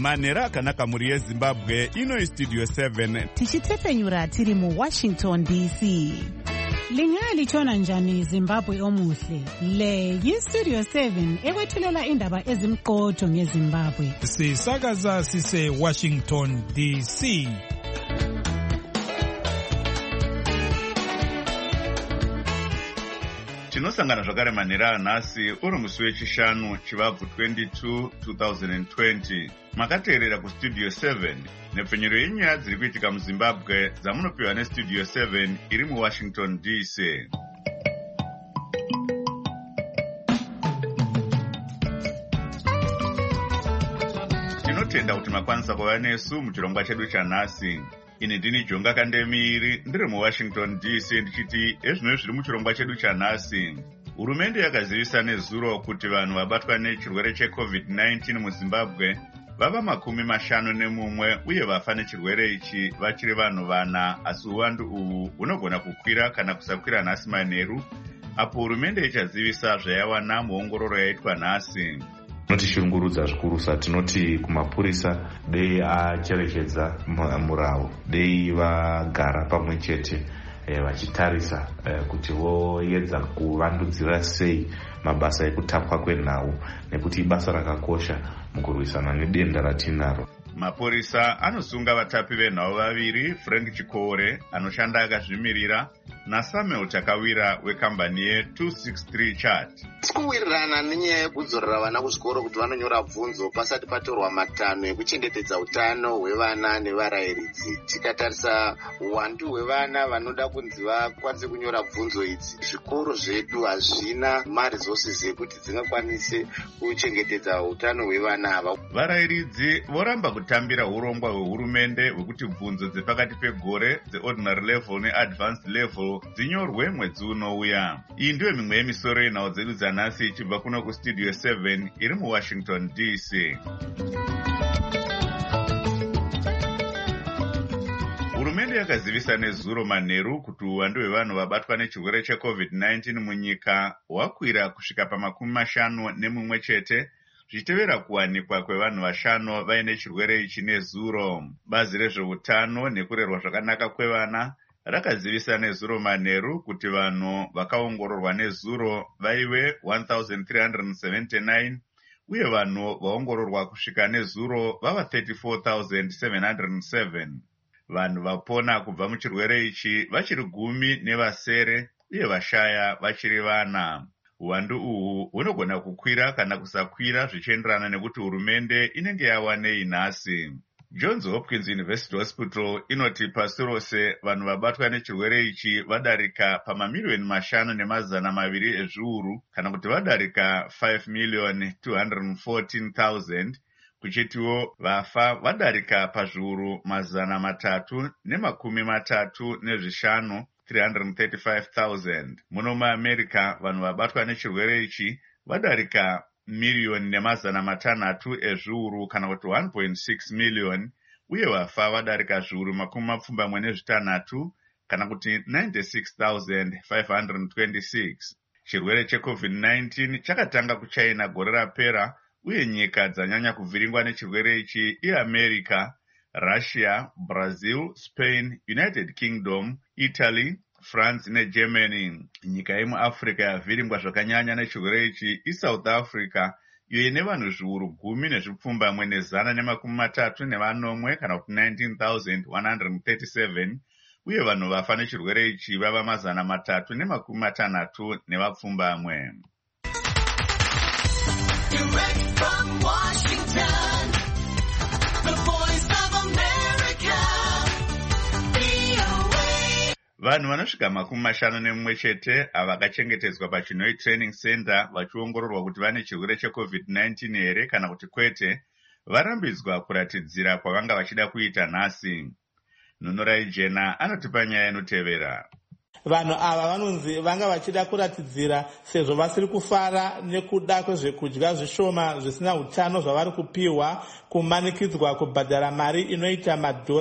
manhero akanaka mhuri yezimbabwe. Ino Studio 7 tichitepfenyura tiri muWashington DC. Lingalitshona njani Zimbabwe omuhle? Le yiStudio 7 ekwethulela indaba ezimqotho ngeZimbabwe. Sisakaza sise Washington DC. Tinosangana zvakare manhero anhasi uri musi wechishanu chivabvu 22 2020. Makateerera kuStudio 7 nepfenyuro yenyaya dziri kuitika muZimbabwe dzamunopiwa neStudio 7 iri muWashington DC. Tinotenda kuti makwanisa kuva nesu muchirongwa chedu chanhasi. Ini ndini Jonga Kandemiri ndiri muWashington DC ndichiti ezvino zviri muchirongwa chedu chanhasi. Hurumende yakazivisa nezuro kuti vanhu vabatwa nechirwere cheCovid-19 muZimbabwe vava 51 uye vafa nechirwere ichi vachiri vanhu 4, asi uwandu uhu hunogona kukwira kana kusakwira nhasi manheru apo hurumende ichazivisa zvayawana muongororo yaitwa nhasi. Tinotishungurudza zvikuru tinoti kumapurisa dei acherechedza murau, dei vagara pamwe chete vachitarisa kuti voedza kuvandudzira sei mabasa ekutapwa kwenhau, nekuti ibasa rakakosha mukurwisana nedenda ratinaro. Mapurisa anosunga vatapi venhau vaviri, Frank Chikore anoshanda akazvimirira naSamuel Takawira wekambani ye263 Chat. Tikuwirirana nenyaya yekudzorera vana kuzvikoro kuti vanonyora bvunzo pasati patorwa matanho ekuchengetedza utano hwevana nevarayiridzi. Tikatarisa uwandu hwevana vanoda kunzi vakwanise kunyora bvunzo idzi, zvikoro zvedu hazvina maresources ekuti dzingakwanise kuchengetedza utano hwevana ava. Varayiridzi voramba kutambira urongwa hwehurumende hwekuti bvunzo dzepakati pegore dzeordinary level neadvanced level dzinyorwe mwedzi unouya. Iyi ndiyo mimwe yemisoro yenhau dzedu dzanhasi ichibva kuno kuStudio 7 iri muWashington DC. Hurumende yakazivisa nezuro manheru kuti uwandu hwevanhu vabatwa nechirwere cheCovid-19 munyika hwakwira kusvika pa51 chete, zvichitevera kuwanikwa kwevanhu 5 vaine chirwere ichi nezuro. Bazi rezveutano nekurerwa zvakanaka kwevana rakazivisa nezuro manheru kuti vanhu vakaongororwa nezuro vaive 1379 uye vanhu vaongororwa kusvika nezuro vava 34,707. Vanhu vapona kubva muchirwere ichi vachiri 10 nevasere uye vashaya vachiri 4. Uwandu uhu hunogona kukwira kana kusakwira zvichienderana nekuti hurumende inenge yawanei nhasi. Johns Hopkins University Hospital inoti pasi rose vanhu vabatwa nechirwere ichi vadarika pamamiliyoni 5,200 ezviuru kana kuti vadarika 5,214,000, kuchitiwo vafa vadarika pazviuru 335,000 335,000. Muno muAmerica vanhu vabatwa nechirwere ichi vadarika 1,600,000 ezviuru kana kuti 1.6 million uye vafa vadarika zviuru 26 kana kuti 96,526. Chirwere cheCovid-19 chakatanga kuChina gore rapera uye nyika dzanyanya kuvhiringwa nechirwere ichi iAmerica, Russia, Brazil, Spain, United Kingdom, Italy, France neGermany. Nyika yemuAfrica yavhiringwa zvakanyanya nechirwere ichi iSouth Africa, iyo ine vanhu zviuru 10,134 kana kuti 19,137 uye vanhu vafa nechirwere ichi vava 360. Direct from Washington, the voice of America, VOA. Vanhu vanosvika 51 chete avakachengetedzwa paChinoi Training Center vachiongororwa kuti vane chirwere cheCovid-19 here kana kuti kwete, varambidzwa kuratidzira kwavanga vachida kuita nhasi. Nunorai Jena anotipa nyaya inotevera. Vanhu ava vanonzi vanga vachida kuratidzira sezvo vasiri kufara nekuda kwezvekudya zvishoma zvisina utano zvavari kupiwa, kumanikidzwa kubhadhara mari inoita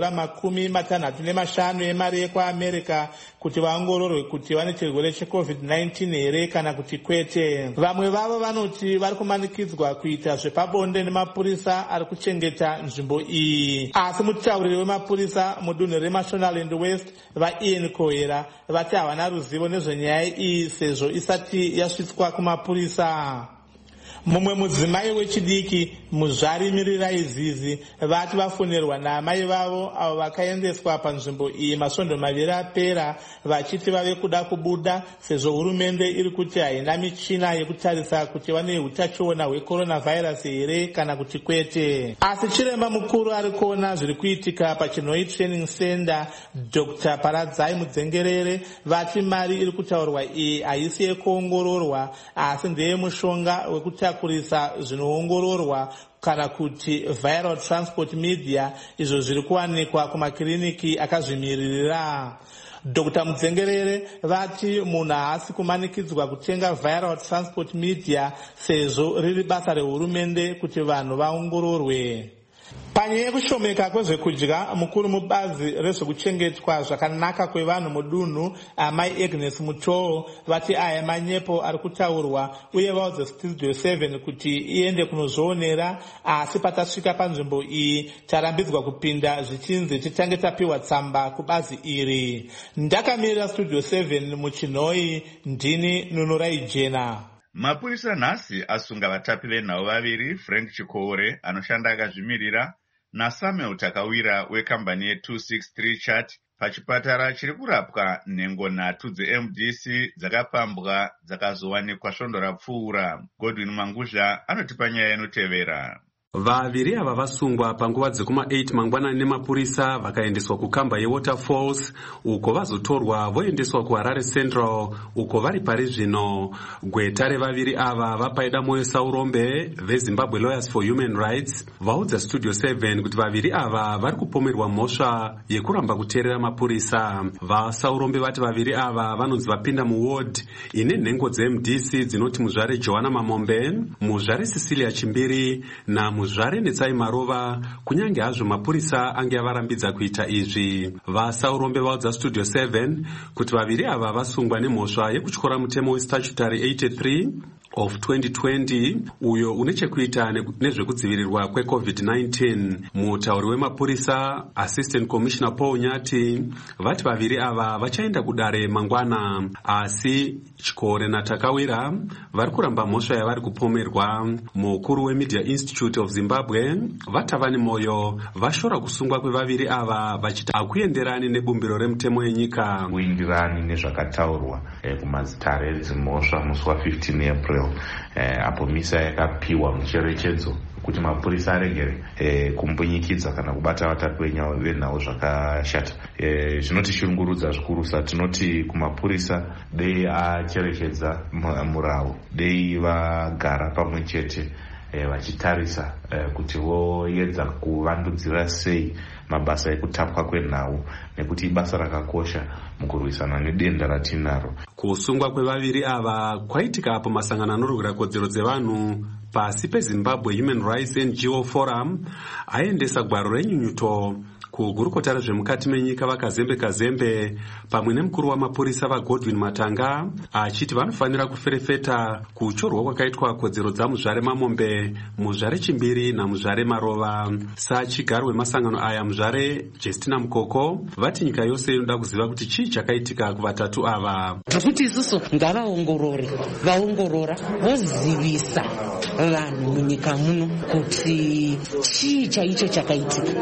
$650 emari yekuAmerica kuti vaongororwe kuti vane chirwere cheCovid-19 here kana kuti kwete. Vamwe vavo vanoti vari kumanikidzwa kuita zvepabonde nemapurisa ari kuchengeta nzvimbo iyi. Asi mutauriri wemapurisa mudunhu reMashonaland West vaIan Kohera vati havana ruzivo nezvenyaya iyi sezvo isati yasvitswa kumapurisa. Mumwe mudzimai wechidiki muzvari Mirirai Zizi vati vafonerwa naamai vavo avo vakaendeswa panzvimbo iyi masvondo 2 apera vachiti vave kuda kubuda sezvo hurumende iri kuti haina michina yekutarisa kuti vane utachiona hwecoronavirus here kana kuti kwete. Asi chiremba mukuru ari kuona zviri kuitika paChinoi Training Center Dr. Paradzai Mudzengerere vati mari iri kutaurwa iyi haisi yekuongororwa asi ndeye mushonga wekutakurisa zvinoongororwa kana kuti viral transport media izvo zviri kuwanikwa kumakiriniki akazvimiririra. Dr. Mudzengerere vati munhu haasi kumanikidzwa kutenga viral transport media sezvo riri basa rehurumende kuti vanhu vaongororwe. Panyaya yekushomeka kwezvekudya, mukuru mubazi rezvekuchengetwa zvakanaka kwevanhu mudunhu amai Agnes Mutoo vati aya manyepo ari kutaurwa uye vaudze Studio 7 kuti iende kunozvionera, asi patasvika panzvimbo iyi tarambidzwa kupinda zvichinzi titange tapiwa tsamba kubazi iri. Ndakamirira Studio 7 muChinoi, ndini Nunurai Jena. Mapurisa nhasi asunga vatapi venhau vaviri, Frank Chikore anoshanda akazvimirira naSamuel Takawira wekambani ye263 Chat pachipatara chiri kurapwa nhengo 3 dzeMDC dzakapambwa dzakazowanikwa svondo rapfuura. Godwin Manguzha anotipa nyaya inotevera. Vaviri ava vasungwa panguva dzekuma 8 mangwanani nemapurisa vakaendeswa kukamba yeWaterfalls uko vazotorwa voendeswa kuHarare Central uko vari pari zvino. Gweta revaviri ava vapaida moyo Saurombe veZimbabwe Lawyers for Human Rights vaudza Studio 7 kuti vaviri ava vari kupomerwa mhosva yekuramba kuteerera mapurisa. VaSaurombe vati vaviri ava vanonzi vapinda muward ine nhengo dzeMDC dzinoti muzvare Joanna Mamombe, muzvare Cecilia Chimbiri na muzvare Netsai Marova, kunyange hazvo mapurisa ange avarambidza kuita izvi. VaSaurombe vaudza Studio 7 kuti vaviri ava vasungwa nemhosva yekutyora mutemo weStatutory 83 of 2020 uyo une chekuita nezvekudzivirirwa kweCovid-19. Mutauri wemapurisa Assistant Commissioner Paul Nyati vati vaviri ava vachaenda kudare mangwana, asi Chikore naTakawira vari kuramba mhosva yavari kupomerwa. Mukuru weMedia Institute of Zimbabwe vati vane moyo vashora kusungwa kwevaviri ava vachiti hakuenderani nebumbiro remutemo yenyika. Kuindirani nezvakataurwa kumazitare edzimhosva musi wa15 April apo misa yakapiwa mucherechedzo kuti mapurisa aregere kumbunyikidza kana kubata vatapi venhau zvakashata. Zvinotichirungurudza zvikurusa. Tinoti kumapurisa dei acherechedza murau, dei vagara pamwe chete vachitarisa kuti voedza kuvandudzira sei mabasa ekutapwa kwenhau nekuti ibasa rakakosha mukurwisana nedenda ratinaro. Kusungwa kwevaviri ava kwaitika apo masangano anorwira kodzero dzevanhu pasi peZimbabwe Human Rights NGO Forum aendesa gwaro renyunyuto kugurukota rezvemukati menyika vakazembe pamwe nemukuru wamapurisa vaGodwin Matanga achiti vanofanira kuferefeta kutyorwa kwakaitwa kodzero dzamuzvare Mamombe, muzvare Chimbiri namuzvare Marova. Sachigaro wemasangano aya muzvare Justina Mukoko vati nyika yose inoda kuziva kuti chii chakaitika kuvatatu ava. Kuti isusu ngavaongorore, vaongorora vozivisa vanhu munyika muno kuti chii chaicho chakaitika,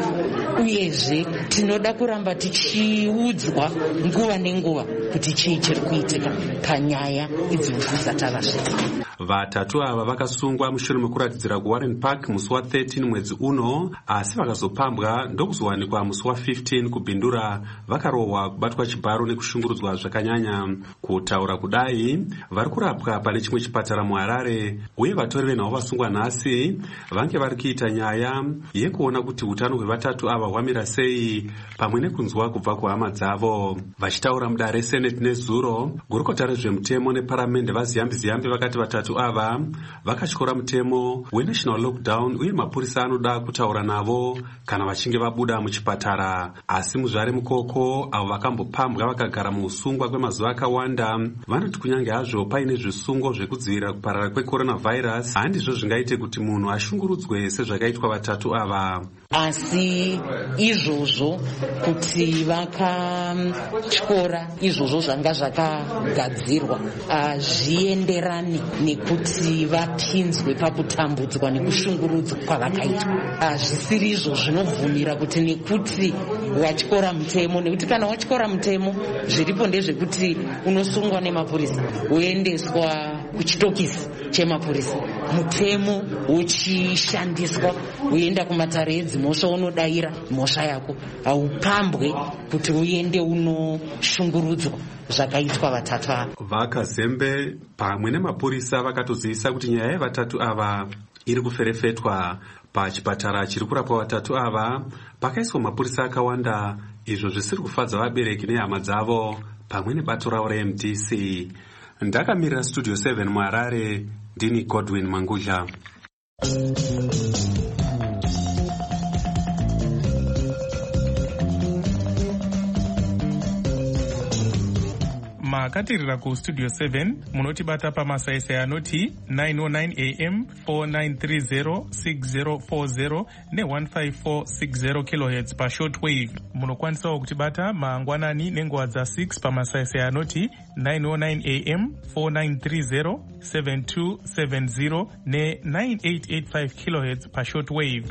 uyezve tinoda kuramba tichiudzwa nguva nenguva kuti chii chiri kuitika panyaya idzi dzatavasvika. Vatatu ava vakasungwa mushure mekuratidzira kuWarren Park musi wa13 mwedzi uno, asi vakazopambwa ndokuzowanikwa musi wa15 kubhindura vakarohwa, kubatwa chibharo nekushungurudzwa zvakanyanya. Kutaura kudai, vari kurapwa pane chimwe chipatara muHarare, uye vatori venhau vasungwa nhasi vange vari kuita nyaya yekuona kuti utano hwevatatu ava hwamira sei, pamwe nekunzwa kubva kuhama dzavo. Vachitaura mudare reSenate nezuro, gurukota rezvemutemo neparamende vaziyambi-ziyambi vakati vatatu ava vakatyora mutemo wenational lockdown uye mapurisa anoda kutaura navo kana vachinge vabuda muchipatara. Asi muzvare mukoko avo vakambopambwa vakagara muusungwa kwemazuva akawanda vanoti kunyange hazvo paine zvisungo zvekudzivirira kuparara kwecoronavirus, handizvo zvingaite kuti munhu ashungurudzwe sezvakaitwa vatatu ava. Asi izvozvo kuti vakatyora izvozvo zvanga zvakagadzirwa zvienderane nekuti vapinzwe pakutambudzwa nekushungurudzwa kwavakaitwa. Zvisiri izvo zvinobvumira kuti nekuti watyora mutemo, nekuti kana watyora mutemo zviripo ndezvekuti unosungwa nemapurisa woendeswa kuchitokisi chemapurisa, mutemo uchishandiswa uenda kumatare edzimhosva unodayira mhosva yako, haupambwe kuti uende unoshungurudzwa zvakaitwa vatatu ava. Vakazembe pamwe nemapurisa vakatozivisa kuti nyaya yevatatu ava iri kuferefetwa. Pachipatara chiri kurapwa vatatu ava pakaiswa mapurisa akawanda, izvo zvisiri kufadza vabereki nehama dzavo pamwe nebato ravo reMDC. Ndakamirira Studio 7 muHarare, ndini Godwin Mangudla. Makatirira kuStudio 7 munotibata pamasaisai anoti 909 AM 4930 6040 ne15460 kHz pashortwave. Munokwanisawo kutibata mangwanani nenguva dza6 pamasaisai anoti 909 AM 4930 7270 ne9885 kHz pashortwave.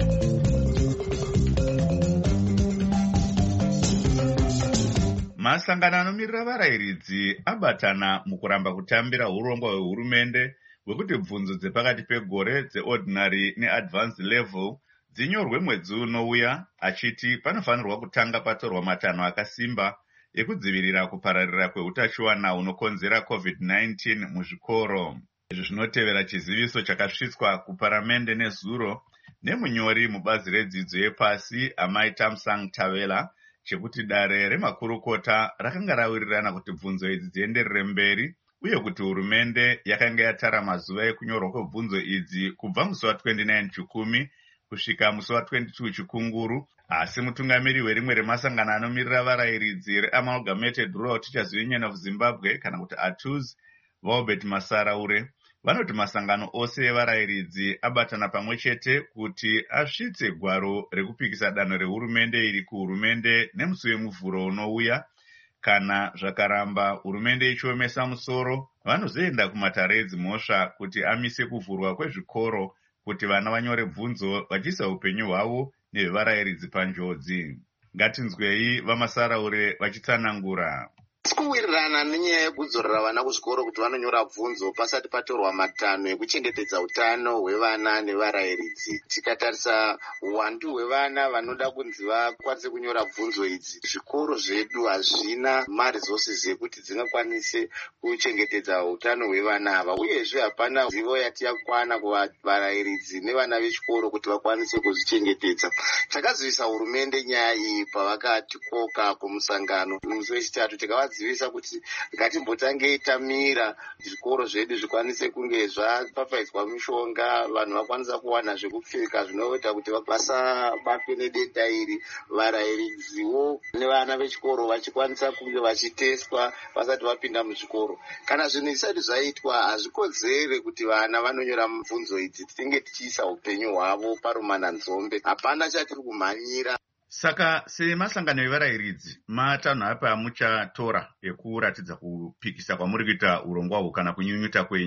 Masangano anomirira varayiridzi abatana mukuramba kutambira urongwa hwehurumende hwekuti bvunzo dzepakati pegore dzeordinary neadvanced level dzinyorwe mwedzi unouya, achiti panofanirwa kutanga patorwa matanho akasimba ekudzivirira kupararira kweutachiwana hunokonzera COVID-19 muzvikoro. Izvi zvinotevera chiziviso chakasvitswa kuparamende nezuro nemunyori mubazi redzidzo yepasi Amai Thamsanqa Tavela chekuti dare remakurukota rakanga rawirirana kuti bvunzo idzi dzienderere mberi, uye kuti hurumende yakanga yatara mazuva ekunyorwa kwebvunzo idzi kubva musi wa29 Chikumi kusvika musi wa22 Chikunguru. Asi mutungamiri werimwe remasangano anomirira varayiridzi reAmalgamated Rural Teachers Union of Zimbabwe kana kuti ATUZ, Valbert Masaraure, vanoti masangano ose evarayiridzi abatana pamwe chete kuti asvitse gwaro rekupikisa danho rehurumende iri kuhurumende nemusi wemuvhuro unouya. Kana zvakaramba hurumende ichiomesa musoro, vanozoenda kumatare edzimhosva kuti amise kuvhurwa kwezvikoro kuti vana vanyore bvunzo vachiisa upenyu hwavo nevevarayiridzi panjodzi. Ngatinzwei vaMasaraure vachitsanangura. Kuwirirana nenyaya yekudzorera vana kuzvikoro kuti vanonyora bvunzo pasati patorwa matanho ekuchengetedza utano hwevana nevarayiridzi. Tikatarisa uwandu hwevana vanoda kunzi vakwanise kunyora bvunzo idzi, zvikoro zvedu hazvina maresources ekuti dzingakwanise kuchengetedza utano hwevana ava, uyezve hapana zivo yati yakwana kuvarayiridzi nevana vechikoro kuti vakwanise kuzvichengetedza. Takazivisa hurumende nyaya iyi pavakatikoka kumusangano musi wechitatu, tikavadzivisa kuti ngatimbotangei tamira zvikoro zvedu zvikwanise kunge zvapfapfaidzwa mishonga, vanhu vakwanisa kuwana zvekupfeka zvinoita kuti vasabatwe nedenda iri, varayiridziwo nevana vechikoro vachikwanisa kunge vachiteswa vasati vapinda muzvikoro. Kana zvinhu zvisati zvaitwa, hazvikodzere kuti vana vanonyora bvunzo idzi tinenge tichiisa upenyu hwavo parumana nzombe. Hapana chatiri kumhanyira. Saka semasangano evarayiridzi, matanho apa amuchatora ekuratidza kupikisa kwamuri kuita urongwa hwu kana kunyunyuta kwenyu?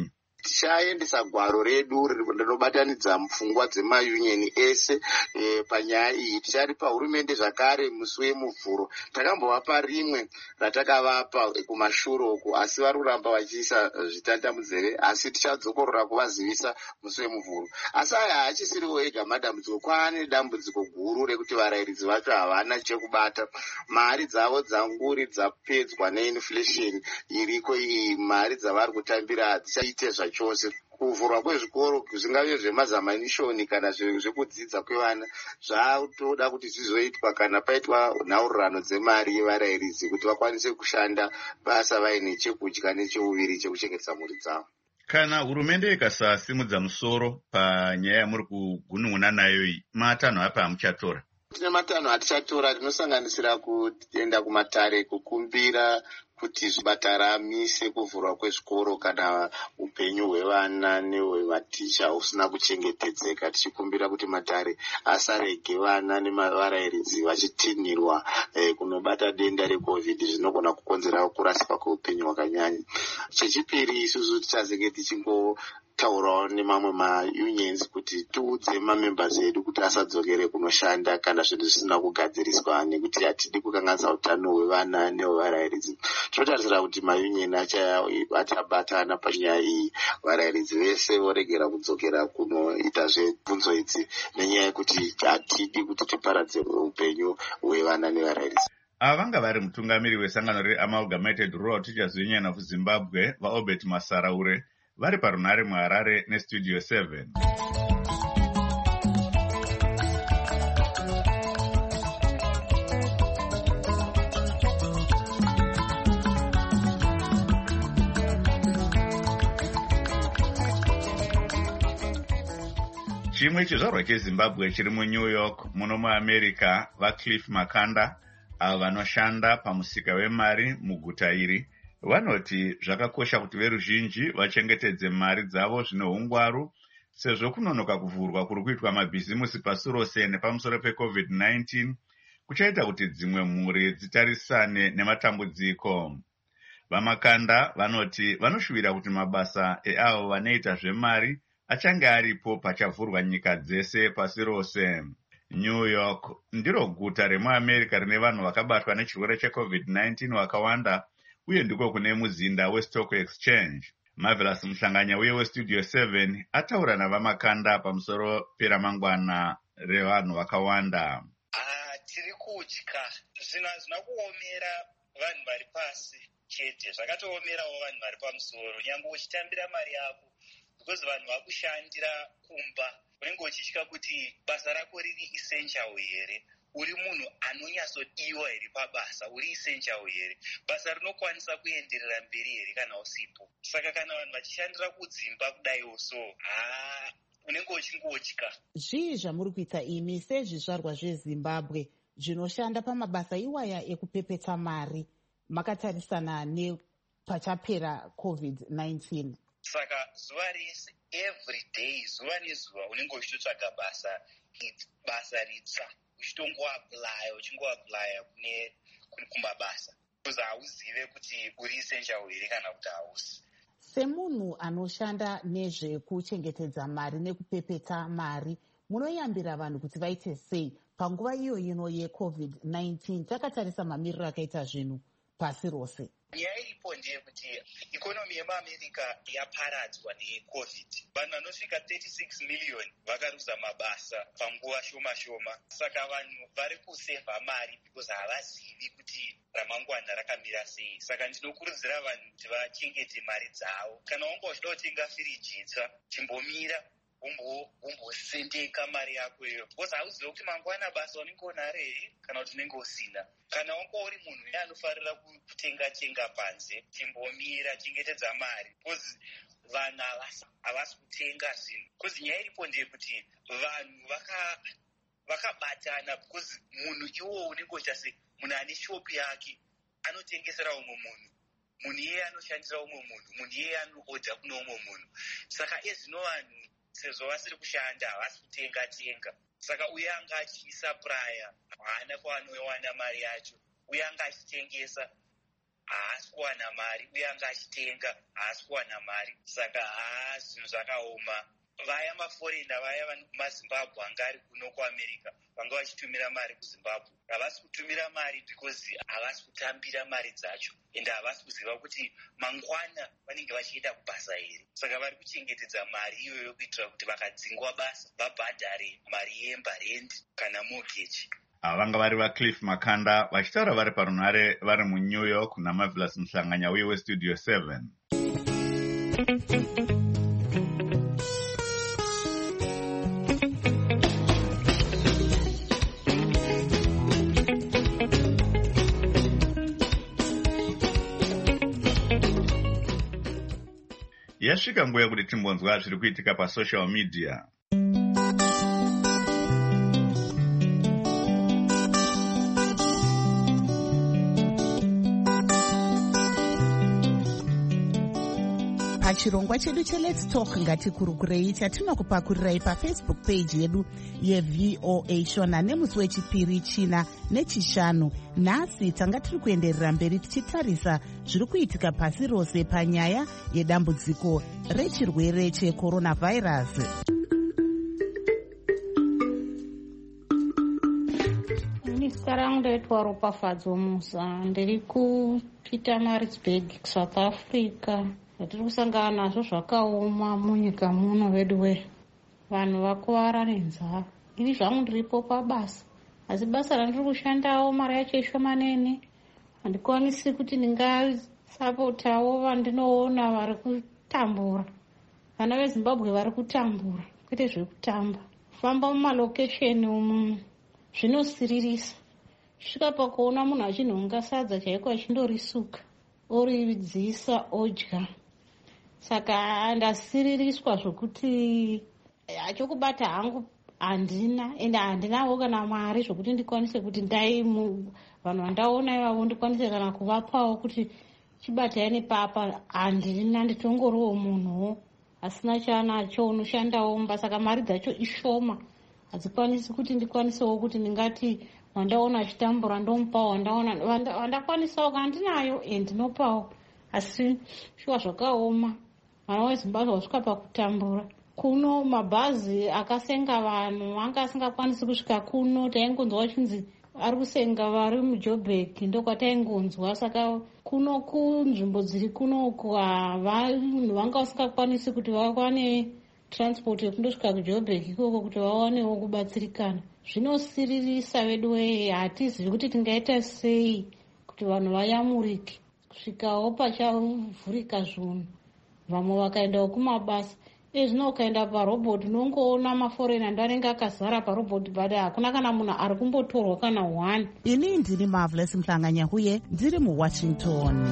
tichaendesa gwaro redu rinobatanidza pfungwa dzemayunioni ese panyaya iyi. Ticharipa hurumende zvakare musi wemuvhuro. Takambovapa rimwe ratakavapa kumashure uku, asi vari kuramba vachiisa zvitanda munzeve, asi tichadzokorora kuvazivisa musi wemuvhuro. Asi aya haachisiriwo ega madambudziko. Kwaane dambudziko guru rekuti varayiridzi vacho havana chekubata. Mari dzavo dzanguri dzapedzwa neinflation iriko iyi. Mari dzavari kutambira dzichaite zvachose. Kuvhurwa kwezvikoro zvingave zvemazamanishoni kana zvekudzidza kwevana zvatoda kuti zvizoitwa kana paitwa nhaurirano dzemari yevarayiridzi kuti vakwanise kushanda basa vaine chekudya necheuviri chekuchengetesa mhuri dzavo. Kana hurumende ikasasimudza musoro panyaya yamuri kugunun'una nayo iyi, matanho api amuchatora? Tine matanho atichatora. Tinosanganisira kuenda kumatare kukumbira kuti zvipatara amise kuvhurwa kwezvikoro kana upenyu hwevana nehwematicha husina kuchengetedzeka, tichikumbira kuti matare asarege vana nevarayiridzi vachitinhirwa kunobata denda reCOVID zvinogona kukonzera kurasika kweupenyu hwakanyanya. Chechipiri, isusu tichazenge tichingotaurawo nemamwe maunions kuti tiudze mamembers edu kuti asadzokere kunoshanda kana zvinhu zvisina kugadziriswa, nekuti hatidi kukanganisa utano hwevana nehwevarayiridzi. Tinotarisira kuti maunion achabatana panyaya iyi, varayiridzi vese voregera kudzokera kunoita zvebvunzo idzi nenyaya yekuti hatidi kuti tiparadze upenyu hwevana nevarayiridzi. Ava vanga vari mutungamiri wesangano reAmalgamated Rural Teachers Union of Zimbabwe vaObert Masaraure vari parunare muHarare neStudio 7. Chimwe chizvarwa cheZimbabwe chiri muNew York muno muAmerica, vaCliff Makanda, avo vanoshanda pamusika wemari muguta iri, vanoti zvakakosha kuti veruzhinji vachengetedze mari dzavo zvine ungwaru, sezvo kunonoka kuvhurwa kuri kuitwa mabhizimusi pasi rose nepamusoro peCOVID-19 kuchaita kuti dzimwe mhuri dzitarisane nematambudziko. Vamakanda vanoti vanoshuvira kuti mabasa eavo vanoita zvemari achange aripo pachavhurwa nyika dzese pasi rose. New York ndiro guta remuAmerica rine vanhu vakabatwa nechirwere cheCOVID-19 vakawanda, uye ndiko kune muzinda weStock Exchange. Marvelous Muhlanganya uye weStudio 7 ataura navamakanda pamusoro peramangwana revanhu vakawanda. Tiri kutya zvinhu hazvina kuomera vanhu vari pasi chete, zvakatoomerawo vanhu vari pamusoro. Nyangwe uchitambira mari yako, because vanhu vakushandira kumba, unenge uchitya kuti basa rako riri essential here, uri munhu anonyatsodiwa here pabasa, uri essential here, basa rinokwanisa kuenderera mberi here kana usipo. Saka kana vanhu vachishandira kudzimba kudaiwo so, unenge uchingotya. Zvii zvamuri kuita imi sezvizvarwa zveZimbabwe zvinoshanda pamabasa iwaya ekupepeta mari, makatarisana nepachapera COVID-19? Saka zuva rese, every day, zuva nezuva unenge uchitotsvaga basa ritsva, uchingoaplya kumabasa, because hauzive kuti uri essential here kana kuti hausi. Semunhu anoshanda nezvekuchengetedza mari nekupepeta mari, munoyambira vanhu kuti vaite sei panguva iyo yeCOVID-19? Takatarisa mamiriro akaita zvinhu pasi rose. Nyaya iripo ndeyekuti ikonomi yemuAmerica yaparadzwa neCOVID. Vanhu vanosvika 36 million vakaruza mabasa panguva shoma shoma. Saka vanhu vari kusevha mari because havazivi kuti ramangwana rakamira sei. Saka ndinokurudzira vanhu kuti vachengete mari dzavo. Kana wanga uchida kutenga firiji itsva, chimbomira umbosendeka mari yako iyo, because hauzivi kuti mangwana basa unenge unare here kana kuti unenge usina. Kana wanga uri munhu anofarira kutenga panze, chimbomira, chengetedza mari, because vanhu havasi kutenga zvinhu. Because nyaya iripo ndeyekuti vanhu vakabatana, because munhu iwo unenge uchiita se munhu ane shopi yake anotengesera umwe munhu iye anoshandisa umwe munhu iye anoodha kuno umwe munhu. Saka ezvino vanhu sezvo vasiri kushanda havasi kutenga. Saka uye anga achisapraya haana kwanowana mari yacho, uye anga achitengesa, haasi kuwana mari uye anga achitenga haasi kuwana mari, saka zvinhu zvakaoma. Vaya maforena vaya mazimbabwe anga ari kuno kuamerica vanga vachitumira mari kuzimbabwe havasi kutumira mari because havasi kutambira mari dzacho ende havasi kuziva kuti mangwana vanenge vachienda kubasa here, saka vari kuchengetedza mari iyoyo kuitira kuti vakadzingwa basa vabhadhare mari yemba rendi kana mortgage. Vanga vari vaCliff Makanda vachitaura vari parunhare vari muNew York naMarvelous Muhlanganya uye weStudio 7. Yasvika nguva yekuti timbonzwa zviri kuitika pasocial media. Pachirongwa chedu cheLet's Talk ngatikurukurei chatinokupakurirai paFacebook page yedu yeVOA Shona nemusi wechipiri, china nechishanu. Nhasi tanga tiri kuenderera mberi tichitarisa zviri kuitika pasi rose panyaya yedambudziko rechirwere checoronavirus. Zita rangu ndaitwa Ropafadzo Musa, ndiri kuPietermaritzburg, South Africa. Tiri kusangana nazvo zvakaoma munyika muno vedu vanhu vakuwara nenzara. Ini zvangu ndiripo pabasa, asi basa randiri kushandawo mari yacho ishomanene, handikwanisi kuti ndingasapotawo vandinoona vari kutambura. Vana veZimbabwe vari kutambura, kwete zvekutamba. Kufamba mumalokesheni umu zvinosiririsa. Svika pakuona munhu achinhonga sadza chaiko achindorisuka, oridzisa odya. Saka ndasiririswa zvokuti achokubata hangu handina, ende handinawo kana mari zvokuti ndikwanise kuti vanhu vandaona ivavo ndikwanise kana kuvapawo kuti chibatai nepapa. Handina, nditongoriwo munhuwo asina chanacho unoshandawo mumba, saka mari dzacho ishoma, hadzikwanisi kuti ndikwanisewo kuti ndingati wandaona achitambura ndomupawo, wandakwanisawo kana ndinayo ndinopawo, asi shuwa zvakaoma. Vana veZimbabwe vasvika pakutambura. Kuno mabhazi akasenga vanhu anga asingakwanisi kusvika kuno, taingonzwa vachinzi ari kusenga vari muJoburg, ndokwataingonzwa. Saka kuno kunzvimbo dziri kunoku vanhu vanga vasingakwanisi kuti vawane transport yekundosvika kuJoburg ikoko kuti vawanewo kubatsirikana. Zvinosiririsa vedu hatizivi kuti tingaita sei kuti vanhu vayamurike, kusvikawo pachavhurika zvinhu. Vamwe vakaendawo kumabasa. Zvino ukaenda parobhoti unongoona maforena ndo anenge akazara parobhoti, but hakuna kana munhu ari kumbotorwa kana one. Ini ndiri Marvelous Muhlanganya uye ndiri muWashington.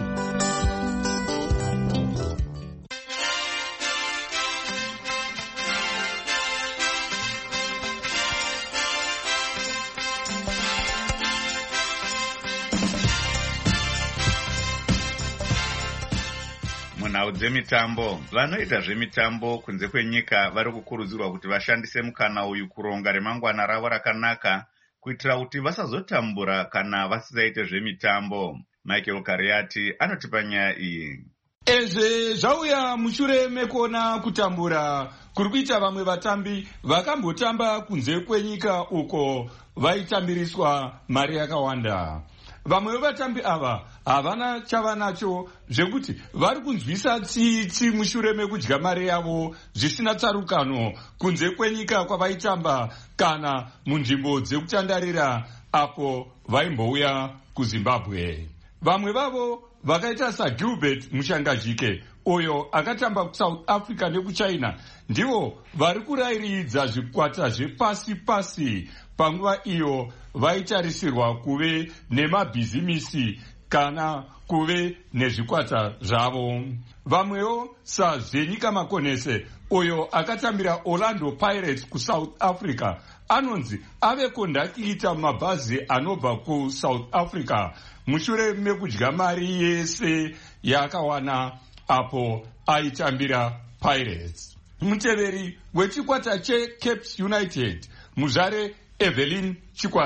Munhau dzemitambo, vanoita zvemitambo kunze kwenyika vari kukurudzirwa kuti vashandise mukana uyu kuronga remangwana ravo rakanaka kuitira kuti vasazotambura kana vasisaite zvemitambo. Michael Kariati anotipa nyaya iyi. Ezve zvauya mushure mekuona kutambura kuri kuita vamwe vatambi vakambotamba kunze kwenyika uko vaitambiriswa mari yakawanda. Vamwe vevatambi ava havana chavanacho zvekuti vari kunzwisa tsitsi mushure mekudya mari yavo zvisina tsarukano kunze kwenyika kwavaitamba kana munzvimbo dzekutandarira apo vaimbouya kuZimbabwe. Vamwe vavo vakaita saGilbert Mushangajike uyo akatamba kuSouth Africa nekuChina ndivo vari kurairidza zvikwata zvepasi-pasi panguva iyo vaitarisirwa kuve nemabhizimisi kana kuve nezvikwata zvavo. Vamwewo saZvenyika Makonese uyo akatambira Orlando Pirates kuSouth Africa anonzi ave kondakita mabhazi anobva kuSouth Africa mushure mekudya mari yese yaakawana apo aitambira Pirates. Muteveri wechikwata cheCapes United, muzvare Evelyn Chikwana,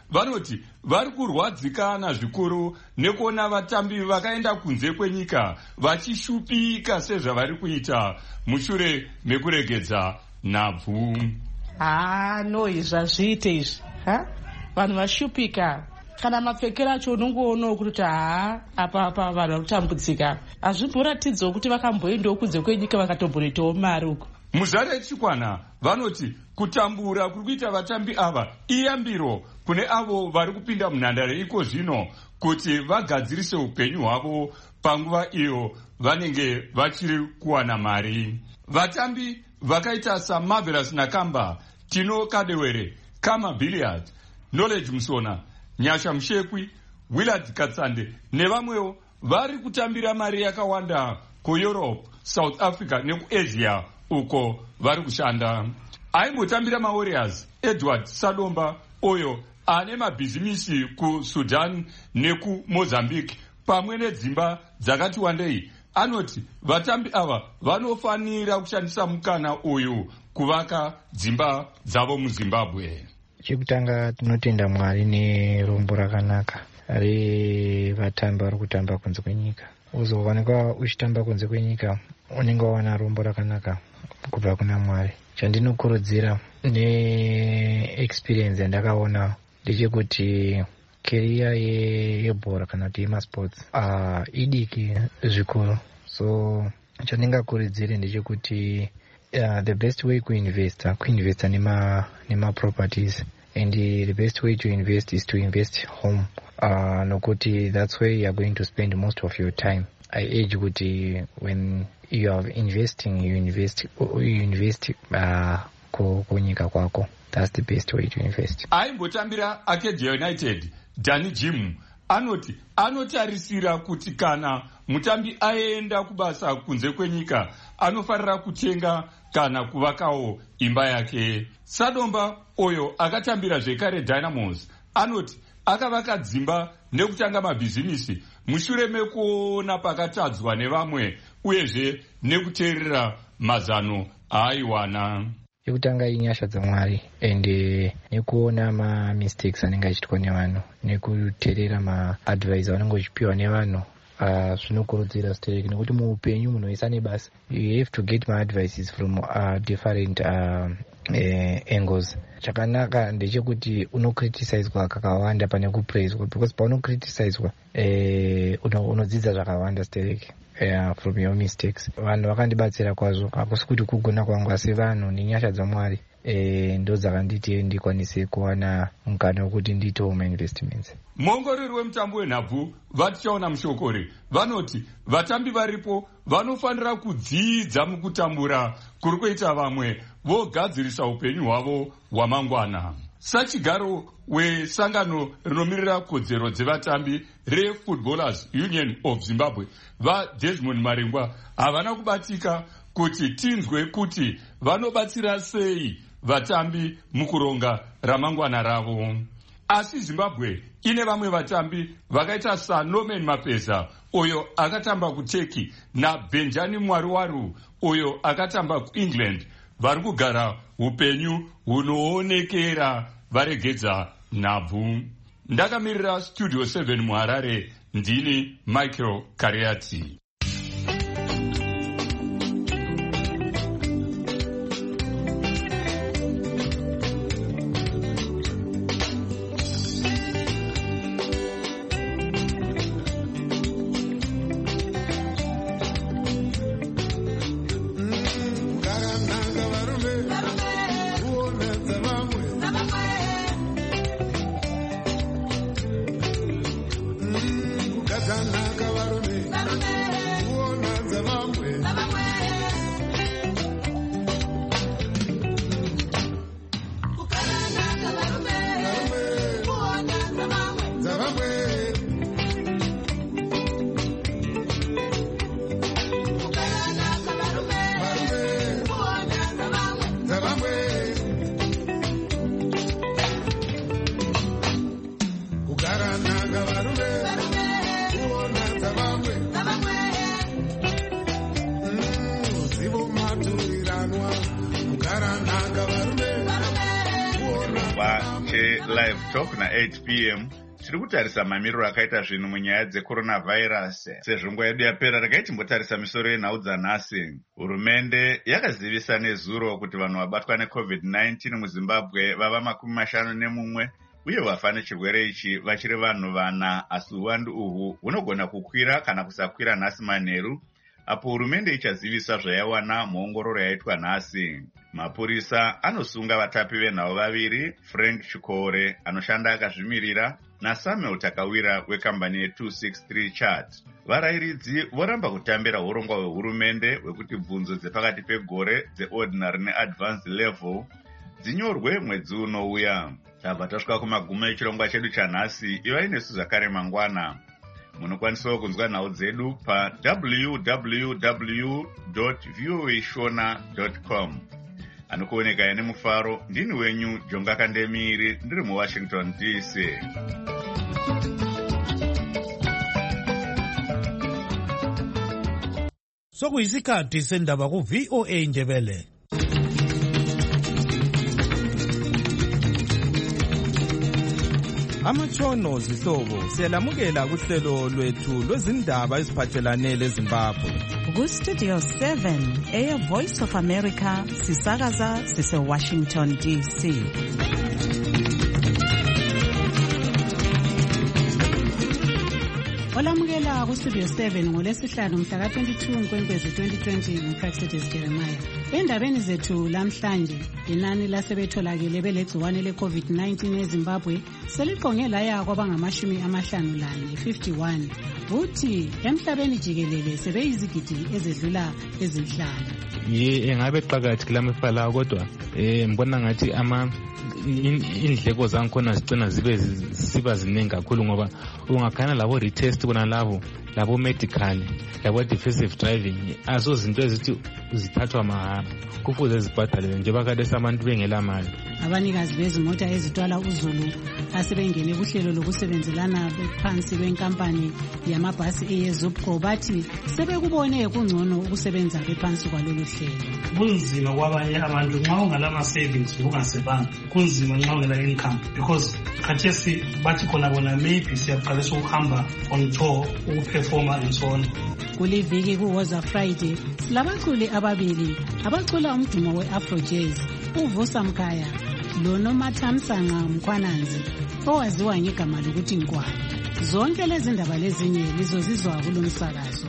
vanoti vari kurwadzikana zvikuru nekuona vatambi vakaenda kunze kwenyika vachishupika sezvavari kuita mushure mekuregedza nhabvu. no izvi hazviite izvi vanhu vashupika kana mapfekero acho unongoonawo kuti apa vanhu vari kutambudzika. Hazvimboratidzawo kuti vakamboendawo kunze kwenyika vakatombonoitawo mari uko. muzare yechikwana vanoti kutambura kuri kuita vatambi ava iyambiro kune avo vari kupinda munhandare iko zvino kuti vagadzirise upenyu hwavo panguva iyo vanenge vachiri kuwana mari. Vatambi vakaita saMarvelous Nakamba, Tino Kadewere, Kama Billiard, Knowledge Musona, Nyasha Mushekwi, Willard Katsande nevamwewo vari kutambira mari yakawanda kuEurope, South Africa nekuAsia uko vari kushanda. Aimbotambira maWarriors Edward Sadomba oyo ane mabhizimisi kuSudan nekuMozambique pamwe nedzimba dzakati wandei anoti vatambi ava vanofanira kushandisa mukana uyu kuvaka dzimba dzavo muZimbabwe. Chekutanga tinotenda Mwari nerombo rakanaka revatambi vari kutamba kunze kwenyika. Uzowanikwa uchitamba kunze kwenyika unenge wawana rombo rakanaka kubva kuna Mwari. Chandinokurudzira neexperience yandakaona ndechekuti keriya yebhora kana kuti yemasports idiki zvikuru. So chandingakurudzire ndechekuti the best way kuinvesta nema-properties, and the best way to invest is to invest home. Nokuti that's where you are going to spend most of your time. I urge kuti when you are investing, you invest kunyika kwako. That's the best way to invest. Aimbotambira Acadia United, Danny Jim anoti anotarisira kuti kana mutambi aenda kubasa kunze kwenyika anofarira kutenga kana kuvakawo imba yake. Sadomba oyo akatambira zvekare Dynamos anoti akavaka dzimba nekutanga mabhizimisi mushure mekuona pakatadzwa nevamwe uyezve nekuteerera mazano aaiwana. Yekutanga inyasha dzaMwari ende nekuona mistakes anenge achiitwa nevanhu nekuteerera maadvice anenge achipiwa nevanhu. Zvinokurudzira stereki nekuti muupenyu munhu wese ane basa. You have to get my advices from different angles. Chakanaka ndechekuti unokritisizwa kakawanda pane kupraiswa, because paunokritisizwa unodzidza zvakawanda stereki from your mistakes. Vanhu vakandibatsira kwazvo, hakusi kuti kugona kwangu asi vanhu nenyasha dzaMwari ndo dzakanditi ndikwanise kuwana mukana wekuti ndiitewo mainvestments. Muongorori wemutambo wenhabvu vatichaona mushokori vanoti vatambi varipo vanofanira kudzidza mukutambura kuri kuita vamwe vogadzirisa upenyu hwavo hwamangwana. Sachigaro wesangano rinomirira kodzero dzevatambi reFootballers Union of Zimbabwe vaDesmond Marengwa havana kubatika kuti tinzwe kuti vanobatsira sei vatambi mukuronga ramangwana ravo. Asi Zimbabwe ine vamwe vatambi vakaita saNorman Mapeza oyo akatamba kuTurkey naBenjani Mwariwaru oyo akatamba kuEngland vari kugara upenyu hunoonekera varegedza nhabvu. Ndakamirira Studio 7 muHarare, ndini Michael Kariati. chirongwa chelive talk na8 p.m. tiri kutarisa mamiriro akaita zvinhu munyaya dzecoronavirus. Sezvo nguva yedu yapera regai timbotarisa misoro yenhau dzanhasi. Hurumende yakazivisa nezuro kuti vanhu vabatwa neCovid-19 muZimbabwe vava 51 uye vafa nechirwere ichi vachiri vanhu 4, asi uwandu uhwu hunogona kukwira kana kusakwira nhasi manheru, apo hurumende ichazivisa zvayawana muongororo yaitwa nhasi. Mapurisa anosunga vatapi venhau vaviri, Frank Chikore anoshanda akazvimirira naSamuel Takawira wekambani ye263 Chat. Varayiridzi voramba kutambira urongwa hwehurumende hwekuti bvunzo dzepakati pegore dzeordinary neadvanced level dzinyorwe mwedzi unouya. Tabva tasvika kumagumo echirongwa chedu chanhasi. Ivai nesu zvakare mangwana. Munokwanisawo kunzwa nhau dzedu pa www.voashona.com. Anokuoneka ine mufaro, ndini wenyu Jonga Kandemiri, ndiri muWashington DC. Sokuyisikhathi sendaba ku-VOA Ndebele. Amatshono zihlobo siyalamukela kuhlelo lwethu lwezindaba eziphathelane leZimbabwe. Ku-Studio 7 Air Voice of America sisakaza sise-Washington DC. Olamukela ku-Studio 7 ngolesihlanu mhla ka-22 Nkwenkwezi 2020 nguPraxidis Jeremiah. Endabeni zethu lamhlanje, inani lasebetholakele belegciwane le-COVID-19 eZimbabwe seliqonge laya kwabangama-54, 51. Uthi emhlabeni jikelele sebeyizigidi ezedlula ezinhlanu. Engabe phakathi kulamafala kodwa ngibona ngathi indleko zankhona zicina siba ziningi kakhulu ngoba ungakhana labo retest kuna labo medical labo defensive driving azozinto ezithi zithathwa mahara kufuze zibhadalwe nje bakade sabantu bengela mali. Abanikazi bezimota ezitwala uZulu asebengene kuhlelo lokusebenzelana phansi kwenkampani yamabhasi eyeZupco bathi sebekubone kungcono ukusebenza bephansi kwalolu hlelo. Kunzima kwabanye abantu nxa ungalama savings ungasebanga, kunzima nxa ungela income because khathesi bathi khona bona maybe siyaqalisa ukuhamba on tour ukuperforma and so on. Kuliviki kuWoza Friday silabaculi ababili abacula umdumo we-Afro Jazz, uVusa Mkhaya loNomathamsanqa Mkhwananzi owaziwa ngegama lokuthi Nkwala. Zonke lezi ndaba lezinye lizozizwa kulomsakazo.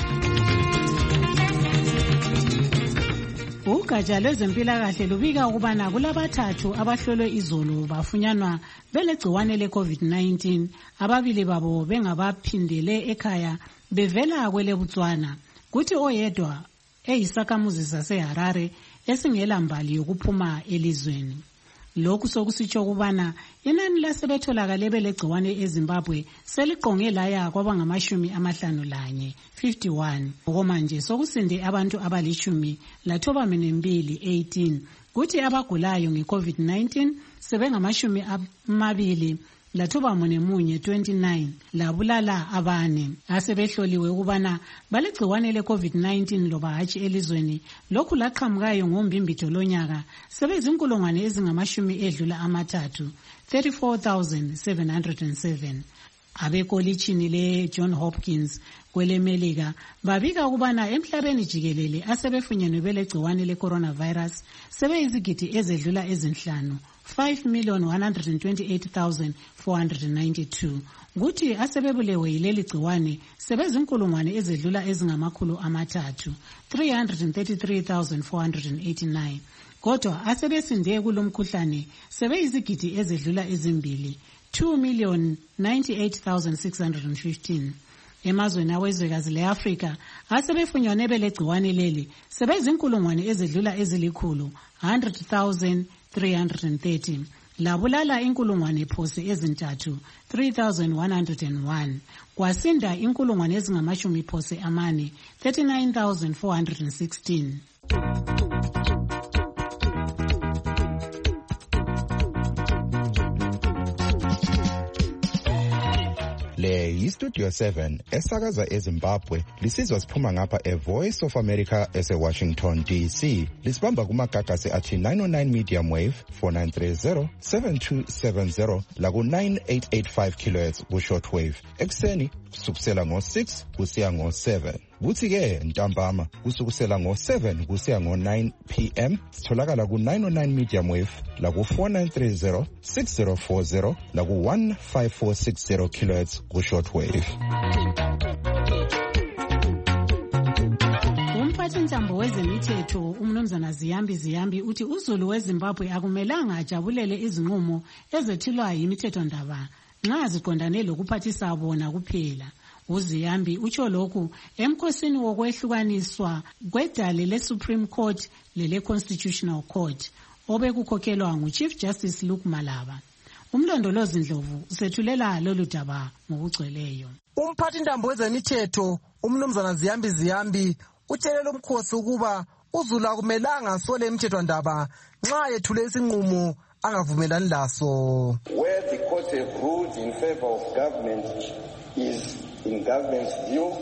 Ugatsha lwezempilakahle lubika ukubana kulabathathu abahlolwe izolo bafunyanwa belegciwane le-COVID-19, ababili babo bengabaphindele ekhaya bevela kweleBotswana, kuthi oyedwa eyisakhamuzi saseHarare esingela mbali yokuphuma elizweni. Lokhu sokusitsho kubana inani lasebetholakale belegciwane eZimbabwe seliqonge laya kwabangama-51, 51. Okomanje sokusinde abantu abali-12, 18, kuthi abagulayo nge-COVID-19 sebengama-21, 29, labulala 4. Asebehloliwe ukubana balegciwane le-COVID-19 loba hatshi elizweni. Lokhu laqhamukayo ngombimbitho lonyaka sebezinkulungwane ezingama-30, 34,707. Abekolitshini le-John Hopkins kweleMelika babika ukubana emhlabeni jikelele asebefunyenwe belegciwane le-coronavirus sebeyizigidi ezedlula ezinhlanu, 5,128,492. Kuthi asebebulewe yileli gciwane sebezinkulungwane ezedlula ezingama-300, 333,489. Kodwa asebesinde kulomkhuhlane sebeyizigidi ezedlula ezimbili, 2,098,615. Emazweni awezwekazi le-Afrika asebefunyenwe belegciwane leli sebezinkulungwane ezedlula ezilikhulu, 100,330. Labulala inkulungwane phose ezintathu, 3,101. Kwasinda inkulungwane ezingamashumi phose amane, 39,416. Le iStudio 7 esakaza eZimbabwe lisizwa siphuma ngapha eVoice of America eseWashington DC. Lisibamba kumagagasi athi 909 medium wave 4930 7270 laku 9885 kHz ku shortwave. Ekseni kusukela ngo6 kusiya ngo7. Kuthi ke ntambama kusukela ngo7 kusiya ngo9 PM sitholakala ku 909 medium wave laku 4930 6040 laku 15460 kHz ku shortwave. Umphathintambo wezemithetho umnumzana Ziyambi uthi uZulu weZimbabwe akumelanga ajabulele izinqumo ezethulwa yimithetho ndaba nxa ziqondane lokuphathisa bona kuphela. uZiyambi utsho lokhu emkhosini wokwehlukaniswa kwedale leSupreme Court lele Constitutional Court obekukhokhelwa nguChief Justice Luke Malaba. Umlondolozi Ndlovu usethulela lolu daba ngokugcweleyo. Umphathintambo wezemithetho umnumzana Ziyambi utshelele umkhosi ukuba uZulu akumelanga sole imithethwandaba nxa yethule isinqumo angavumelani laso. Where the court have ruled in favor of government is in government's view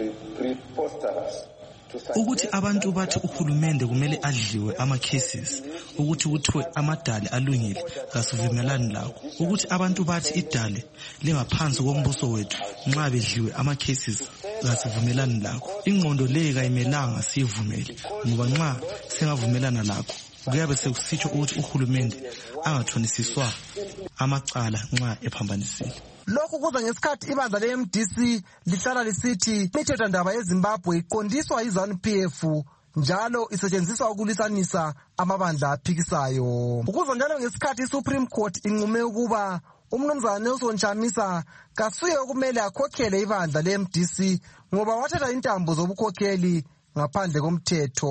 preposterous. Ukuthi abantu bathi uhulumende kumele adliwe ama-cases ukuthi kuthiwe amadale alungile kasivumelani lawo. Ukuthi abantu bathi idale lingaphansi kombuso wethu nxa bedliwe ama-cases kasivumelani lakho. Ingqondo leyo kayimelanga siyivumele ngoba nxa singavumelana lakho kuyabe sekusitsho ukuthi uhulumende angathonisiswa amacala nxa ephambanisile. Lokhu kuza ngesikhathi ibandla leMDC lihlala lisithi imithethwandaba yeZimbabwe iqondiswa yiZANU-PF njalo isetshenziswa ukulisanisa amabandla aphikisayo. Ukuza njalo ngesikhathi iSupreme Court inqume ukuba umnumzana Nelson Chamisa kasuye okumele akhokhele ibandla leMDC ngoba wathatha intambo zobukhokheli ngaphandle komthetho.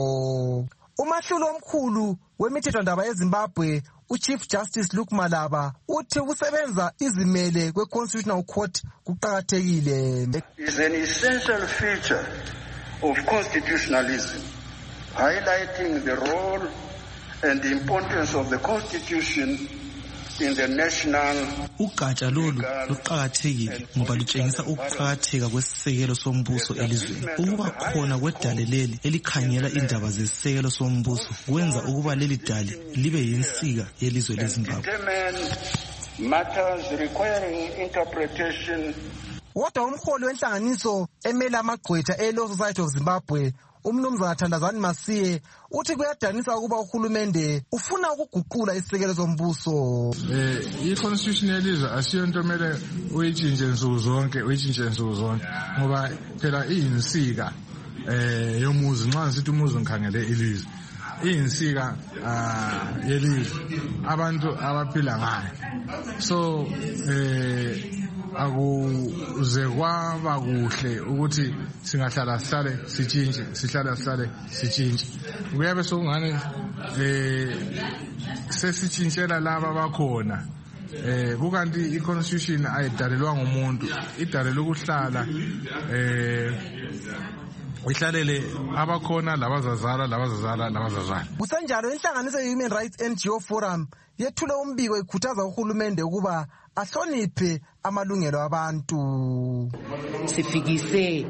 Umahlulo omkhulu wemithethwandaba yeZimbabwe uChief Justice Luke Malaba uthi ukusebenza izimele kweConstitutional Court kuqakathekile. Is an essential feature of constitutionalism, highlighting the role and the importance of the Constitution in the national. Ugatsha lolu luqakathekile ngoba lutshengisa ukuqakatheka kwesisekelo sombuso elizweni. Ukuba khona kwedale leli elikhangela indaba zesisekelo sombuso kwenza ukuba leli dale libe yinsika yelizwe leZimbabwe. Matters requiring interpretation. Kodwa umholi wenhlanganiso emele amagqwetha eLaw Society of Zimbabwe umnumzana Thandazani Masiye uthi kuyadanisa ukuba uhulumende ufuna ukuguqula isisekelo sombuso. I-constitution yelizwe asiyonto mele uyitshintshe nsuku zonke ngoba phela iyinsika yomuzi nxa ngithi umuzi ngikhangele ilizwe iyinsika yelizwe abantu abaphila ngayo. So akuze kwaba kuhle ukuthi singahlala sihlale sitshintshe. Kuyabe sokungane sesitshintshela laba bakhona. Kukanti i-constitution ayidalelwa ngumuntu, idalelwe ukuhlala ihlalele abakhona labazazala. Kusenjalo inhlanganiso ye-Human Rights NGO Forum yethule umbiko ikhuthaza uhulumende ukuba ahloniphe amalungelo abantu. Sifikise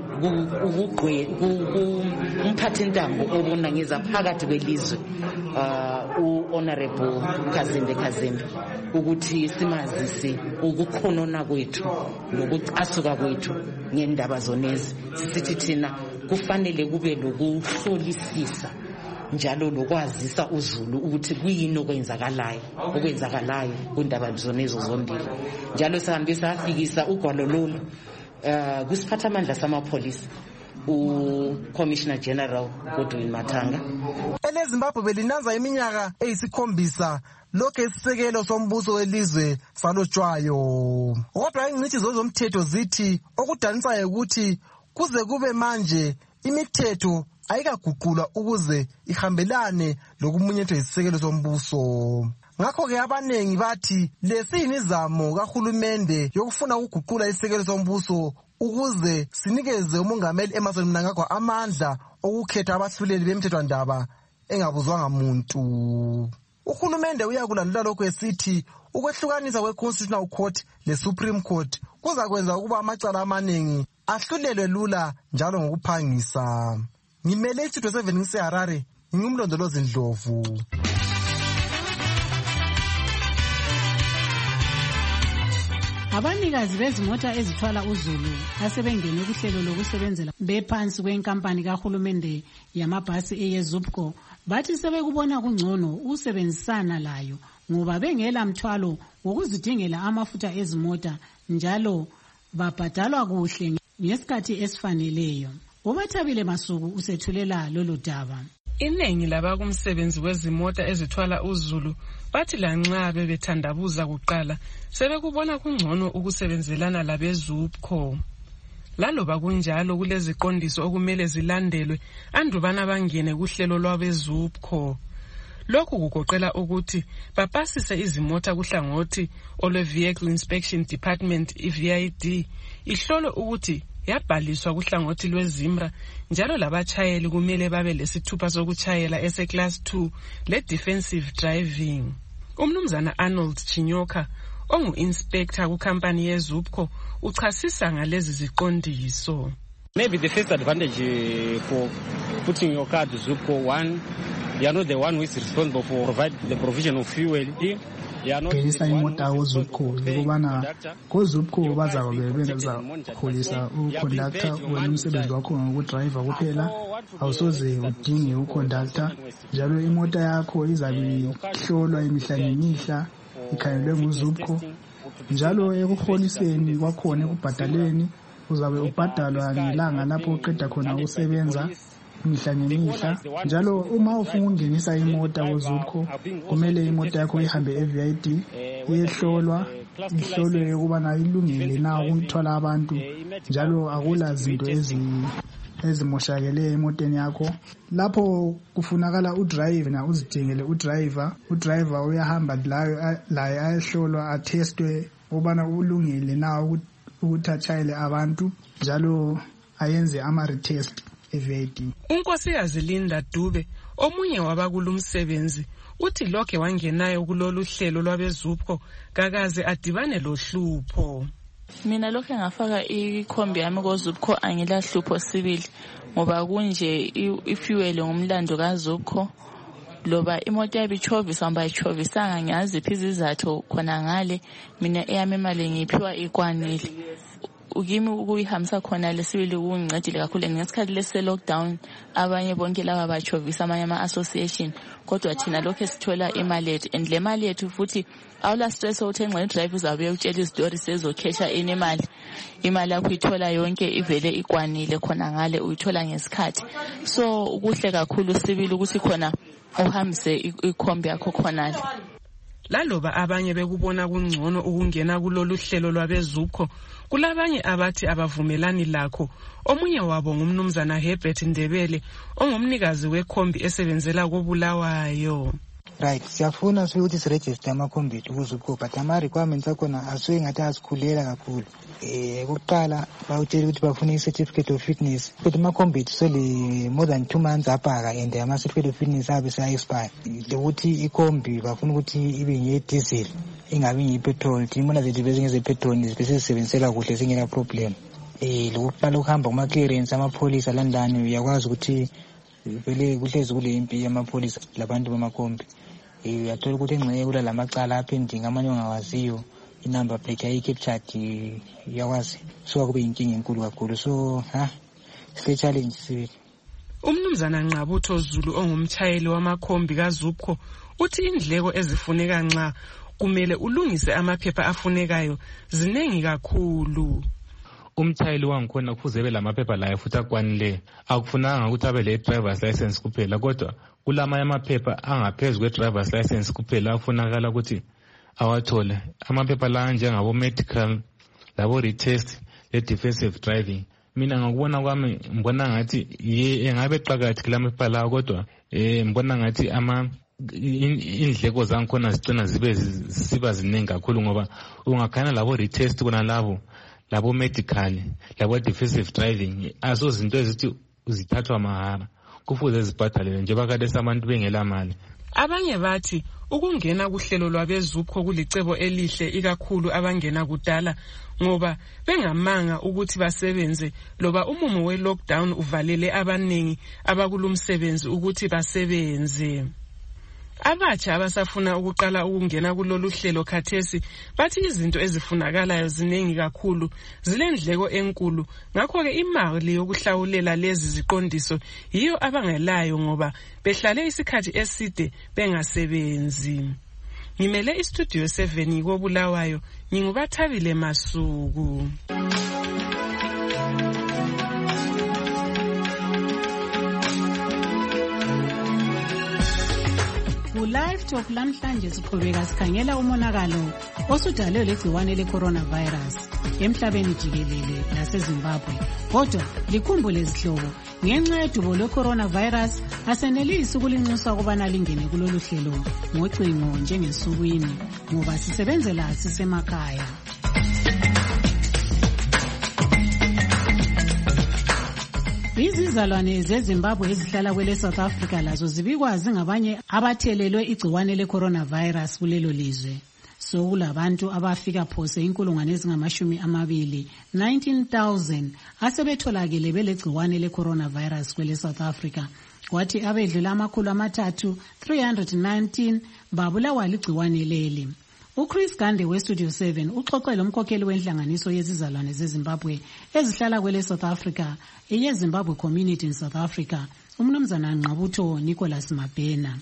umphathintambo obona ngeza phakathi kwelizwe u-Honorable Kazembe ukuthi simazise ukukhonona kwethu nokucasuka kwethu ngendaba zonezi. Sithi thina kufanele kube lokuhlolisisa njalo lokwazisa uZulu ukuthi kuyini okwenzakalayo kundaba zonezo zombili. Njalo sihambe safikisa ugwalo lolu kusiphathamandla samapholisa uCommissioner General Godwin Mathanga. EleZimbabwe belinanza iminyaka eyisikhombisa lokho isisekelo sombuso welizwe salotshwayo. Kodwa ingcitshi zomthetho zithi okudanisayo ukuthi kuze kube manje imithetho ayikaguqulwa ukuze ihambelane lokumunyethwa isisekelo sombuso. Ngakho-ke abanengi bathi lesiyimizamo kahulumende yokufuna ukuguqula isisekelo sombuso ukuze sinikeze umongameli Emmerson Mnangagwa amandla okukhetha abahluleli bemithethwandaba engabuzwanga muntu. Uhulumende uyakulandela lokho esithi ukwehlukanisa kweConstitutional Court leSupreme Court kuzakwenza ukuba amacala amaningi ahlulelwe lula njalo ngokuphangisa. Ngimele Studio 7 ngiseHarare, ngingumlondolozi Ndlovu. Abanikazi bezimota ezithwala uzulu asebengene kuhlelo lokusebenzela bephansi kwenkampani kahulumende yamabhasi eyeZUPCO bathi sebekubona kungcono usebenzisana layo ngoba bengela mthwalo wokuzidingela amafutha ezimota njalo babhadalwa kuhle ngesikhathi esifaneleyo. Ubathabile Masuku usethulela lolu daba. Iningi labakumsebenzi wezimota ezithwala uzulu bathi lanxa bebethandabuza kuqala sebekubona kungcono ukusebenzelana labeZUPCO. Laloba kunjalo kuleziqondiso okumele zilandelwe andubana bangene kuhlelo lwabeZUPCO. Lokhu kugoqela ukuthi bapasise izimota kuhlangothi olwe Vehicle Inspection Department VID ihlolo ukuthi yabhaliswa kuhlangothi lwezimra njalo labachayeli kumele babe lesithupha sokuchayela ese-class 2 le-defensive driving. Umnumzana Arnold Chinyoka ongu-inspector kukampani yeZUPCO uchasisa ngalezi ziqondiso. Maybe the first advantage for putting your car to ZUPCO, one, you are not the one who is responsible for provide the provision of fuel. Ngenisa imota kuZUPCO ukubana kuZUPCO bazabe benza kholisa uconductor wemsebenzi wakho ngokudriver kuphela awusoze udinge uconductor njalo imota yakho izabe ihlolwa imihla nemihla ikhangelwe nguZUPCO njalo ekuholiseni kwakhona ekubhadaleni uzabe ubhadalwa ngelanga lapho uqeda khona ukusebenza imihla nemihla njalo uma ufuna ukungenisa imota kuZUPCO kumele imota yakho ihambe eVID iyehlolwa ihlolwe ukubana ilungile na ukuthwala abantu njalo akula zinto ezimoshakele emoteni yakho. Lapho kufunakala udriver na uzidingele udriver uyahamba laye ayehlolwa atestwe ukubana ulungile na ukuthi achayele abantu njalo ayenze ama-retest eVID. Unkosikazi Linda Dube omunye wabakulumsebenzi uthi lokhe wangenayo kulolu hlelo lwabeZUPCO kakaze adibane lohlupho. Mina lokho ngafaka ikhombi yami koZUPCO angilahlupho sibili ngoba kunje ifuel ngomlando kaZUPCO loba imoto yabichovisa mbayichovisanga ngiyaziphi izizathu khona ngale mina eyami imali ngiphiwa ikwanile ukimi ukuyihambisa khona lesibili kungincedile kakhulu ngesikhathi lese lockdown abanye bonke laba bachovisa amanye ama association kodwa thina lokho esithola imali yethu and le mali yethu futhi awula stress uthenga idrive uzabe utshela istory sezokhesha imali yakho ithola yonke ivele ikwanile khona ngale uyithola ngesikhathi so ukuhle kakhulu sibili ukuthi khona uhambise ikhombi yakho khonale. Laloba abanye bekubona kungcono ukungena kulolu hlelo lwabeZUPCO kulabanye abathi abavumelani lakho. Omunye wabo ngumnumzana Herbert Ndebele ongumnikazi wekhombi esebenzela koBulawayo. Right, siyafuna ukuthi siregister amakhombi kuZUPCO but ama requirements akhona asuke ngathi asikhulela kakhulu. Ukuqala bawutshela ukuthi bafuna i-certificate of fitness but amakhombi sele more than 2 months apaka and ama certificate of fitness abe sa-expire. Ukuthi ikhombi bafuna ukuthi ibe nge-diesel ingabi nge-petrol. Imona zethu bezingeze-petrol besizisebenzisela kuhle singela problem. Lokuqala ukuhamba kuma-clearance amapholisa landani uyakwazi ukuthi vele kuhlezi kule impi yamapholisa labantu bamakhombi. Uyathola ukuthi engxenye kula lamacala apending amanye ongawaziyo inumber plate ayi-captured yakwazi so kube inkinga enkulu kakhulu so sile-challenge sibili. Umnumzana Nqabutho Zulu ongumchayeli wamakhombi kaZUPCO uthi indleko ezifuneka nxa kumele ulungise amaphepha afunekayo zinengi kakhulu. Umchayeli wangikhona kufuze ebe lamaphepha layo futhi akwanile akufunanga ukuthi abe le driver's license kuphela kodwa kulamanye amaphepha angaphezu kwe driver's license kuphela afunakala ukuthi awathole amaphepha la njengabo medical labo retest le defensive driving. Mina ngokubona kwami ngibona ngathi engabe qhakathi kulamaphepha la kodwa ngibona ngathi indleko zangikhona zigcina siba ziningi kakhulu ngoba ungakhana labo retest kuna labo medical labo defensive driving asozinto ezithi uzithathwa mahara kufuze zibhadalele njengoba kade sabantu bengela mali. Abanye bathi ukungena kuhlelo lwabezupho kulicebo elihle ikakhulu abangena kudala ngoba bengamanga ukuthi basebenze loba umumo we-lockdown uvalele abaningi abakulumsebenzi ukuthi basebenze. Abatsha abasafuna ukuqala ukungena kulolu hlelo khathesi bathi izinto ezifunakalayo ziningi kakhulu, zilendleko enkulu, ngakho-ke imali yokuhlawulela lezi ziqondiso yiyo abangelayo ngoba behlale isikhathi eside bengasebenzi. Ngimele istudio 7 koBulawayo, nginguBathabile Masuku. Live Talk lamhlanje siqhubeka sikhangela umonakalo osudalwe legciwane le-coronavirus emhlabeni jikelele laseZimbabwe. Kodwa likhumbule izihlobo, ngenxa yedubo lwe-coronavirus asenelisi ukulinxusa ukubana lingene kulolu hlelo ngocingo njengesukwini ngoba sisebenzela sisemakhaya. Izizalwane zeZimbabwe ezihlala kwele South Africa lazo zibikwazi ngabanye abathelelwe igciwane le-coronavirus kulelo lizwe. So kulabantu abafika phose 19,000 asebetholakele belegciwane le-coronavirus kwele South Africa. Kwathi abedlula 319 babulawa ligciwane leli. uChris Gande weStudio 7 uxoxele umkhokheli wenhlanganiso yezizalwane zeZimbabwe ezihlala kwele South Africa, eyeZimbabwe Community in South Africa, umnumzana Nqabutho Nicholas Mabhena.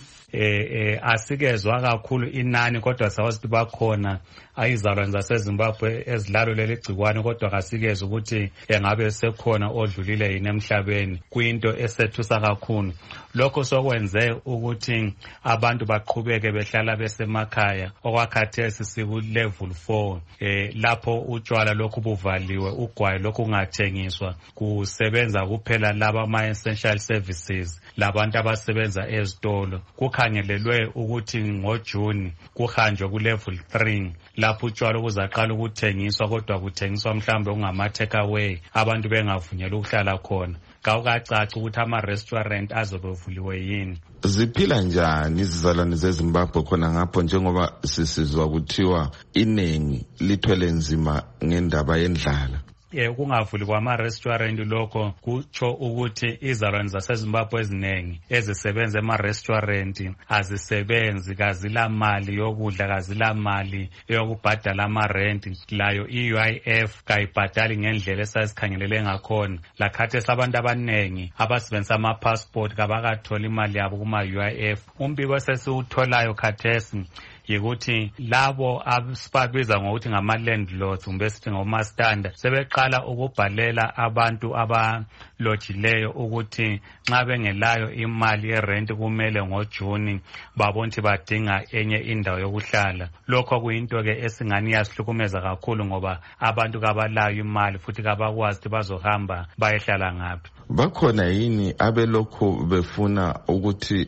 Asikezwa kakhulu inani kodwa sawusithi bakhona ayizalwane zaseZimbabwe ezilalo leli gciwane kodwa kasikeze ukuthi engabe sekhona odlulile yini emhlabeni. Kuyinto esethusa kakhulu. Lokho sokwenze ukuthi abantu baqhubeke behlala besemakhaya. Okwakhathesi siku level 4 lapho utshwala lokhu buvaliwe, ugwayi lokhu ungathengiswa, kusebenza kuphela laba ama essential services, labantu abasebenza ezitolo. Kukhangelelwe ukuthi ngoJuni kuhanjwe ku level 3 lapho utshwala buzaqala ukuthengiswa kodwa kuthengiswa mhlambe ungama take away, abantu bengavunyelwa ukuhlala khona. Kawukacaca ukuthi ama-restaurant azobevuliwe yini. Ziphila njani izizalwane zeZimbabwe khona ngapho njengoba sisizwa kuthiwa iningi lithwele nzima ngendaba yendlala? Ukungavuli kwama-restaurant lokho kutsho ukuthi izizalwane zaseZimbabwe eziningi ezisebenza ema-restaurant azisebenzi, kazila mali yokudla, kazila mali yokubhadala ama-rent, layo i-UIF kayibhadali ngendlela esasikhangelele ngakhona. Lakhathesi abantu abaningi abasebenzisa ama-passport kabakatholi imali yabo kuma-UIF. Umbiko esesiwutholayo khathesi yikuthi labo asibabiza ngokuthi ngama-landlords kumbe sithi ngomastanda sebeqala ukubhalela abantu abalojileyo ukuthi nxa bengelayo imali yerent kumele ngoJuni babone ukuthi badinga enye indawo yokuhlala. Lokho kuyinto-ke esingani yasihlukumeza kakhulu ngoba abantu kabalayo imali futhi kabakwazi ukuthi bazohamba bayehlala ngaphi. Bakhona yini abelokhu befuna ukuthi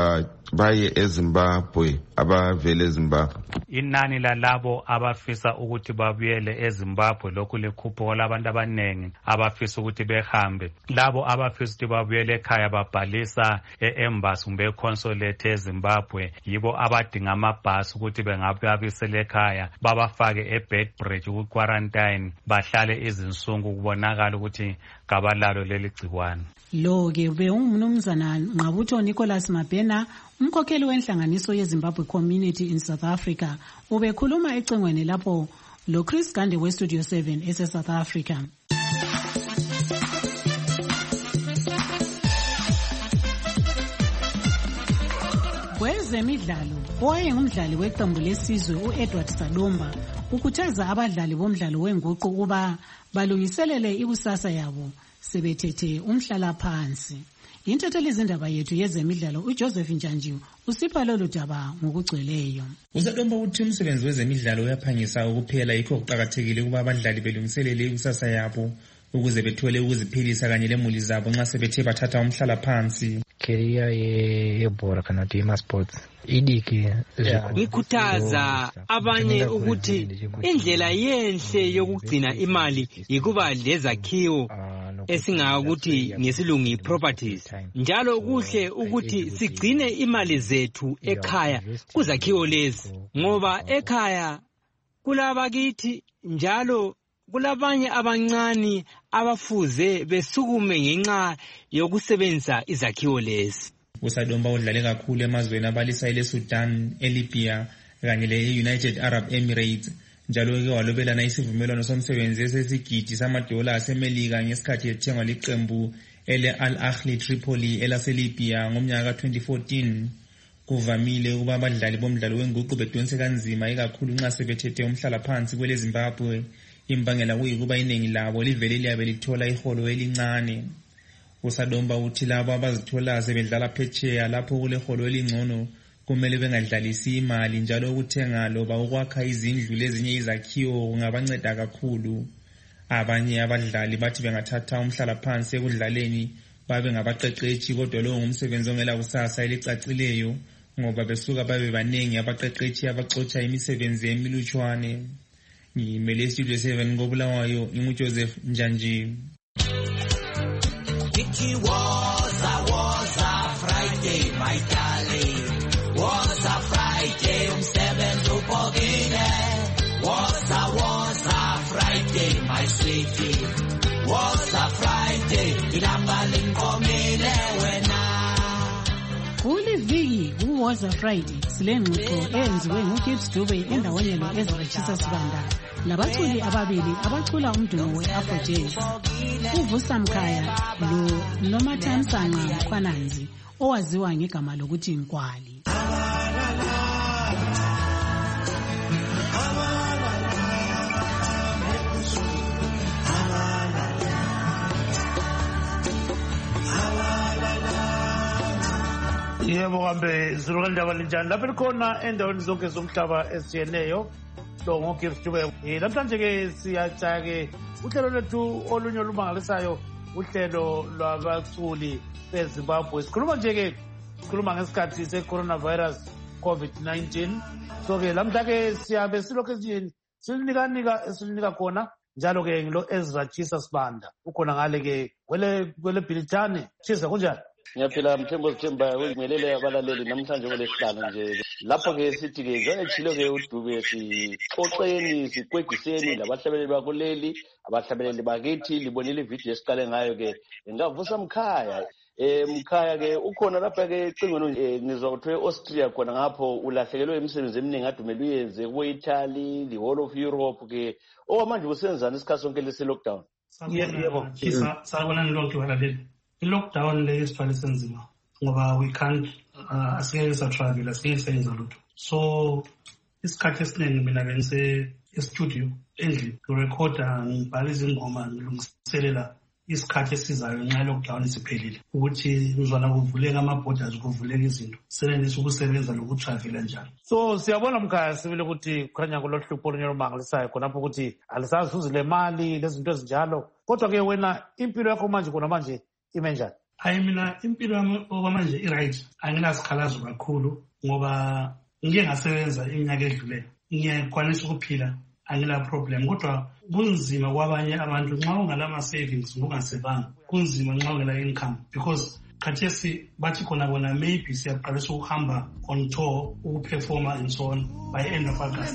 baye eZimbabwe, abavele eZimbabwe? Inani lalabo abafisa ukuthi babuyele eZimbabwe lokhu likhuphuka labantu abaningi abafisa ukuthi behambe. Labo abafisa ukuthi babuyele ekhaya babhalisa e-embassy kumbe e-consulate eZimbabwe, yibo abadinga amabhasi ukuthi bengababisela ekhaya babafake eBedbridge ku-quarantine bahlale izinsuku kubonakala ukuthi kabalalo leli gciwane. Lo-ke beungumnumzana Nqabutho Nicholas Mabhena, umkhokheli wenhlanganiso yeZimbabwe Community in South Africa, ubekhuluma ecengweni lapho lo Chris Gande weStudio 7 ese-South Africa. Kwezemidlalo, owayengumdlali weqembu lesizwe u-Edward Salomba ukhuthaza abadlali bomdlalo wenguqu ukuba balungiselele ikusasa yabo sebethethe umhlala phansi. Intethelizindaba yethu yezemidlalo uJoseph Njanjiwe usipha lolu daba ngokugcweleyo. Usalomba uthi umsebenzi wezemidlalo uyaphangisa ukuphela, yikho kuqakathekile ukuba abadlali belungiselele ikusasa yabo ukuze bethole ukuziphilisa kanye lemuli zabo nxa sebethe bathatha umhlala phansi. Career yebhola kana sports idiki ngikhuthaza abanye ukuthi indlela yenhle yokugcina imali yikuba lezakhiwo esingakuthi ngesilungu properties. Njalo kuhle ukuthi sigcine imali zethu ekhaya kuzakhiwo lezi, ngoba ekhaya kulabakithi njalo kulabanye abancane abafuze besukume ngenxa yokusebenzisa izakhiwo lezi. USadomba udlale kakhulu emazweni abalisa eLeSudan, eLibya kanye le-United Arab Emirates. Njalo-ke walobelana isivumelwano somsebenzi esesigidi $, eMelika ngesikhathi ethengwa liqembu ele-Al Ahly Tripoli elaseLibya ngomnyaka ka-2014. Kuvamile ukuba abadlali bomdlalo wenguqu bedonse kanzima ikakhulu nxa sebethethe umhlalaphansi kweleZimbabwe. Imbangela kuyikuba iningi labo livele liyabe lithola iholo elincane. USadomba uthi labo abazithola sebedlala phetsheya lapho kuleholo elingcono kumele bengadlalisi imali, njalo ukuthenga loba ukwakha izindlu lezinye izakhiwo kungabanceda kakhulu. Abanye abadlali bathi bengathatha umhlalaphansi ekudlaleni babe ngabaqeqetshi, kodwa lowo ngumsebenzi ongela kusasa elicacileyo ngoba besuka babe baningi abaqeqetshi abaxotsha imisebenzi emilutshwane. Ngimele Studio 7 koBulawayo, nginguJoseph Njanji. It was a Friday, my darling. Was a Friday, umsebenzi ubhokile. Was a Friday, my sweetie. Was a Friday, ilanga linkomile wena. Kuli viki was a Friday silengxoxo eyenziwe nguGibbs Dube endaweni lo-Ezra Sibanda labaculi ababili abacula umdumo we-Afro-Jazz, uVusa Mkhaya noMathamsanqa Mkhwananzi owaziwa ngegama lokuthi Nkwali. Yebo kambe zilokandaba linjani lapho likhona endaweni zonke zomhlaba esiyeneyo lo ngoGibbs Dube. Namhlanje ke siyatshaya ke uhlelo lethu olunye olumangalisayo, uhlelo lwabaculi beZimbabwe. Sikhuluma ngesikhathi se-coronavirus COVID-19. So ke lamhla ke siyabe silokhu silinika khona njalo ke ngilo Ezra Sibanda ukhona ngale ke kwele Bhilitane. Chisa kunjani? Ngiyaphila Mthembu Zithemba uyimelele abalaleli namhlanje ngolesihlanu nje. Lapho ke sithi ke njengechilo ke uDube sixoxeni sikwediseni labahlabeleli bakuleli, abahlabeleli bakithi libonile ivideo esiqale ngayo ke ngavusa Mkhaya. Mkhaya ke ukhona lapha ke cingweni ngizwa kuthiwe Austria khona ngapho ulahlekelwe imisebenzi eminingi adumele uyenze ku-Italy, the whole of Europe ke. Okwamanje usenzani isikhathi sonke lesi lockdown? Yebo, sabona nilonke balaleli. I-lockdown le isithwale senzima ngoba we can't asingeke satravel, asingeke sayenza lutho. So isikhathi esiningi mina bengise e-studio endlini ngirekhoda, ngibhala izingoma, ngilungiselela isikhathi esizayo nxa lockdown isiphelile ukuthi ngizwana kuvuleka ama-borders, kuvuleka izinto, sebenzisa ukusebenza lokutravela njalo. So siyabona Mkhaya sibile ukuthi kukhanya kulohlupho olunye olumangalisayo khonapho ukuthi alisazuzi le mali lezinto ezinjalo, kodwa ke wena impilo yakho manje khona manje ime njani? Hayi mina impilo yami okwamanje i-right, angilasikhalazo kakhulu ngoba ngike ngasebenza iminyaka edluleyo, ngiyakwanisa ukuphila, angila problem. Kodwa kunzima kwabanye abantu nxa ungalama-savings ungasebanga, kunzima nxa ungela income because khathesi bathi khona bona maybe siyaqalisa ukuhamba on tour, ukuperforma and so on by end of August.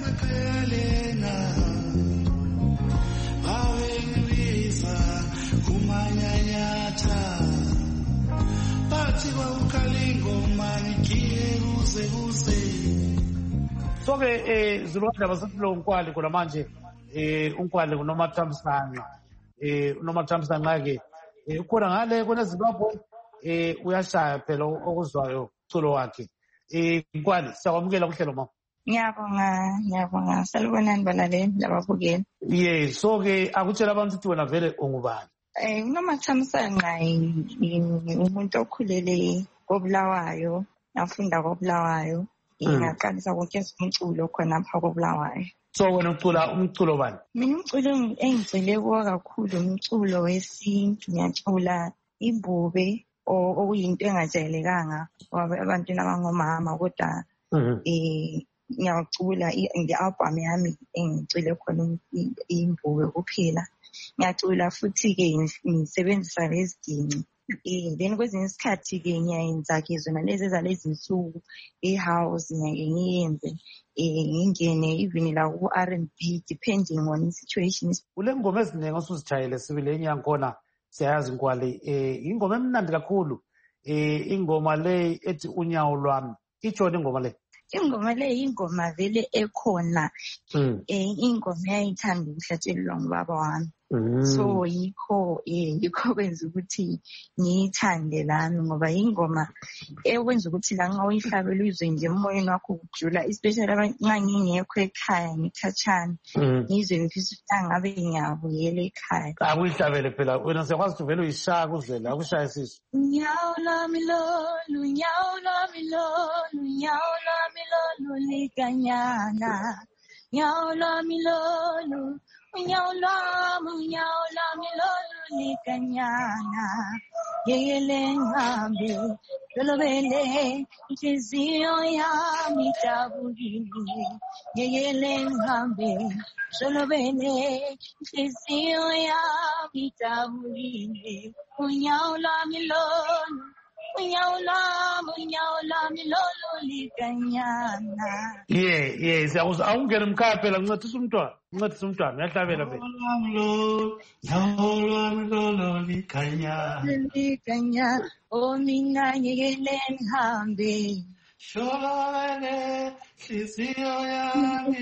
So ke zilwandaba sesilo uNkwali khona manje uNkwali kunoMathamsanqa unoMathamsanqa ke ukhona ngale kona Zimbabwe uyashaya phela okuzwayo culo wakhe. Nkwali siyakwamukela kuhlelo mama. Ngiyabonga salibonani balaleli lababukeli. Yes, so ke akutshela abantu ukuthi wena vele ungubani? uNomathamsanqa umuntu okhulele koBulawayo, ngafunda koBulawayo, ngaqalisa konke umculo khona lapha koBulawayo. So wena ucula umculo bani? Mina umculo engigcile kuwo kakhulu umculo wesintu, ngiyacula ibhube okuyinto engajayelekanga abantwini abangomama, kodwa ngiyacula i-album yami engicule khona imbube kuphela. ngiyacula futhi-ke ngisebenzisa leziginci. Then kwezinye isikhathi-ke ngiyayenza-ke zona lezi ezalezi nsuku i-house ngiyake ngiyenze ngingene even la ku-R&B depending on situation. Kule ngoma eziningi osuzijayele sibili enye yankhona siyayazi Nkwali ingoma emnandi kakhulu ingoma le ethi unyawo lwami itshona ingoma le. Ingoma le ingoma vele ekhona ingoma yayithanda ukuhlatshelelwa ngubaba wami. So yikho kwenza ukuthi ngiyithande lami ngoba ingoma ekwenza ukuthi la nxa uyihlabela uyizwe nje emoyeni wakho ukujula, especially nxa ngingekho ekhaya ngikhatshana ngizwe ngifisa ukuthi ngabe ngiyabuyela ekhaya. Akuyihlabele phela wena siyakwazi ukuthi vele uyishaya kuzela akushaya siso. Unyawo lwami lolu, unyawo lwami lolu, unyawo lwami lolu likanyana, unyawo lwami lolu, unyawo lwami lolu likanyana, yeyele ngihambe lolobele inhliziyo yami idabukile, yeyele ngihambe lolobele inhliziyo yami idabukile, unyawo lwami lolu, unyawo lwami lolu likanyana. Yeah siyakuzwa awungena emkhaya phela ngincedisa umntwana uyahlabela phela. Unyawo lwami lolu likanyana, oh mina yekele ngihambe sholobele inhliziyo yami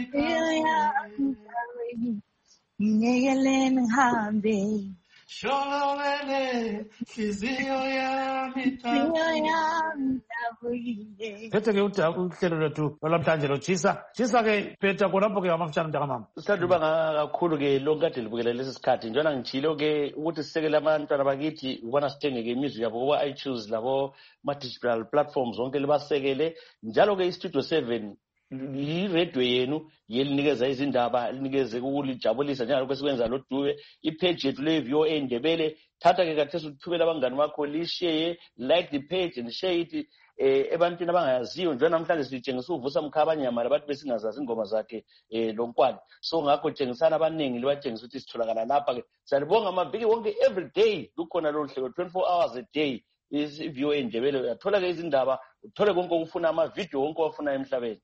yekele ngihambe sholobele inhliziyo yami idabukile. Phethe-ke uhlelo lwethu lwalamhlanje lotshisa-ke phetha khonapho-ke amafutshane mntakamama. Sithanda uba kakhulu-ke lonke kade libukele lesi sikhathi njena ngitshilo-ke ukuthi sisekele abantwana bakithi ubona sithenge-ke imizwi yabo kuba-iTunes labo ma-digital platforms zonke libasekele njalo-ke iStudio 7 yiredio yenu yelinikeza izindaba linikeze ukulijabulisa njengalokho esikwenza loDube ipage yethu le-VOA Ndebele. Thatha-ke kathesi uthubela abangani bakho lishare, like the page and share it ebantwini abangayaziyo. Njalo namhlanje sitshengisa uVusa Mkhabanyama labantu besingazazi ingoma zakhe lo Nkwali. So ngakho tshengisana abaningi libatshengisa ukuthi sitholakala lapha-ke. Siyalibonga amaviki wonke every day lukhona lolu hlelo 24 hours a day i-VOA Ndebele. Uyathola-ke izindaba, uthole konke okufuna, amavidiyo wonke owafuna emhlabeni.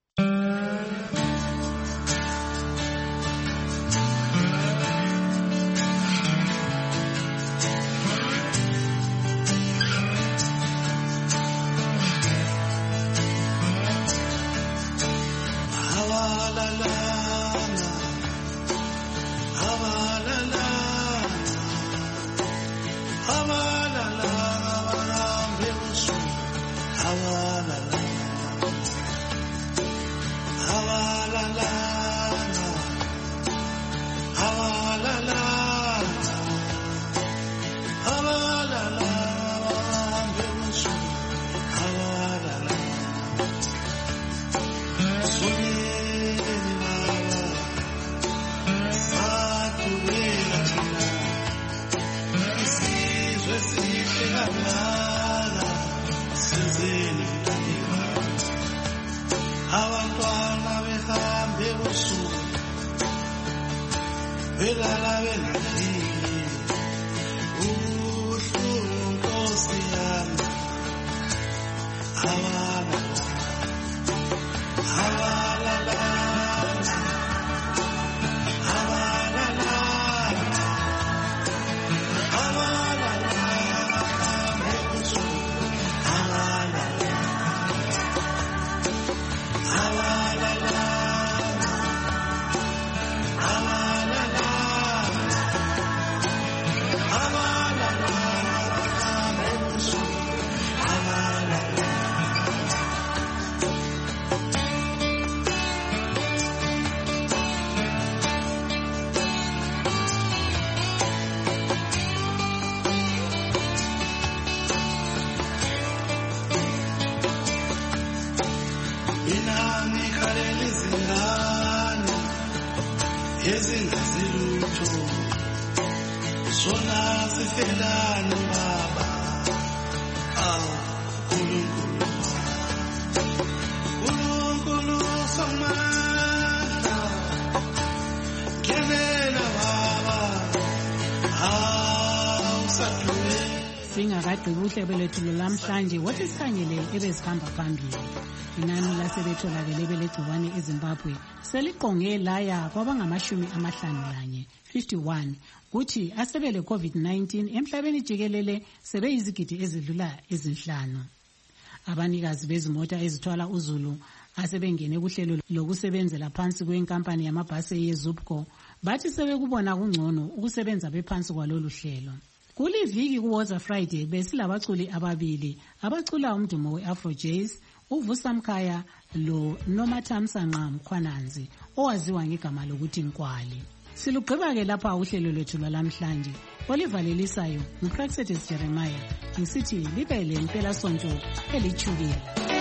siyagqiba uhlelo lethu lwamhlanje wothi sikhangele ebezihamba phambili. Inani lasebetholakele belegciwane eZimbabwe seliqonge laya kwabangama51 51 kuthi asebele COVID-19 emhlabeni jikelele sebeyizigidi ezidlula ezinhlanu. Abanikazi bezimota ezithwala uzulu asebengene kuhlelo lokusebenzela phansi kwenkampani yamabhasi yeZUPCO bathi sebekubona kungcono ukusebenza bephansi kwalolu hlelo. Kuliviki kuWoza Friday besilabaculi ababili abacula umdumo weAfroJazz, uVusamkhaya lo Nomathamsanqa Mkhwananzi owaziwa ngegama lokuthi Nkwali. Silugqiba-ke lapha uhlelo lwethu lwalamhlanje olivalelisayo nguPraxetis Jeremiah ngisithi libe le mpelasonto elithukile.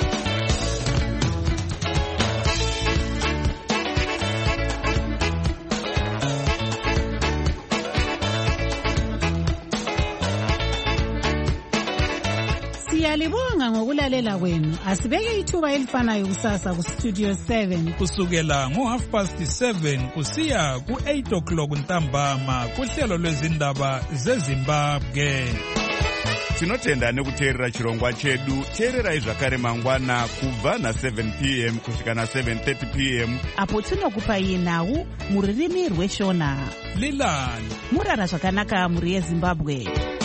Siyalibonga ngokulalela kwenu. Asibeke ithuba elifanayo kusasa ku Studio 7 kusukela ngo7:30 kusiya ku8:00 ntambama kuhlelo lwezindaba zeZimbabwe. Tinotenda nekuteerera chirongwa chedu. Teererai zvakare mangwana kubva na7 p.m. kusvika na7:30 p.m. apo tinokupai nhau muririmi rweshona. Lilani murara zvakanaka muri yeZimbabwe.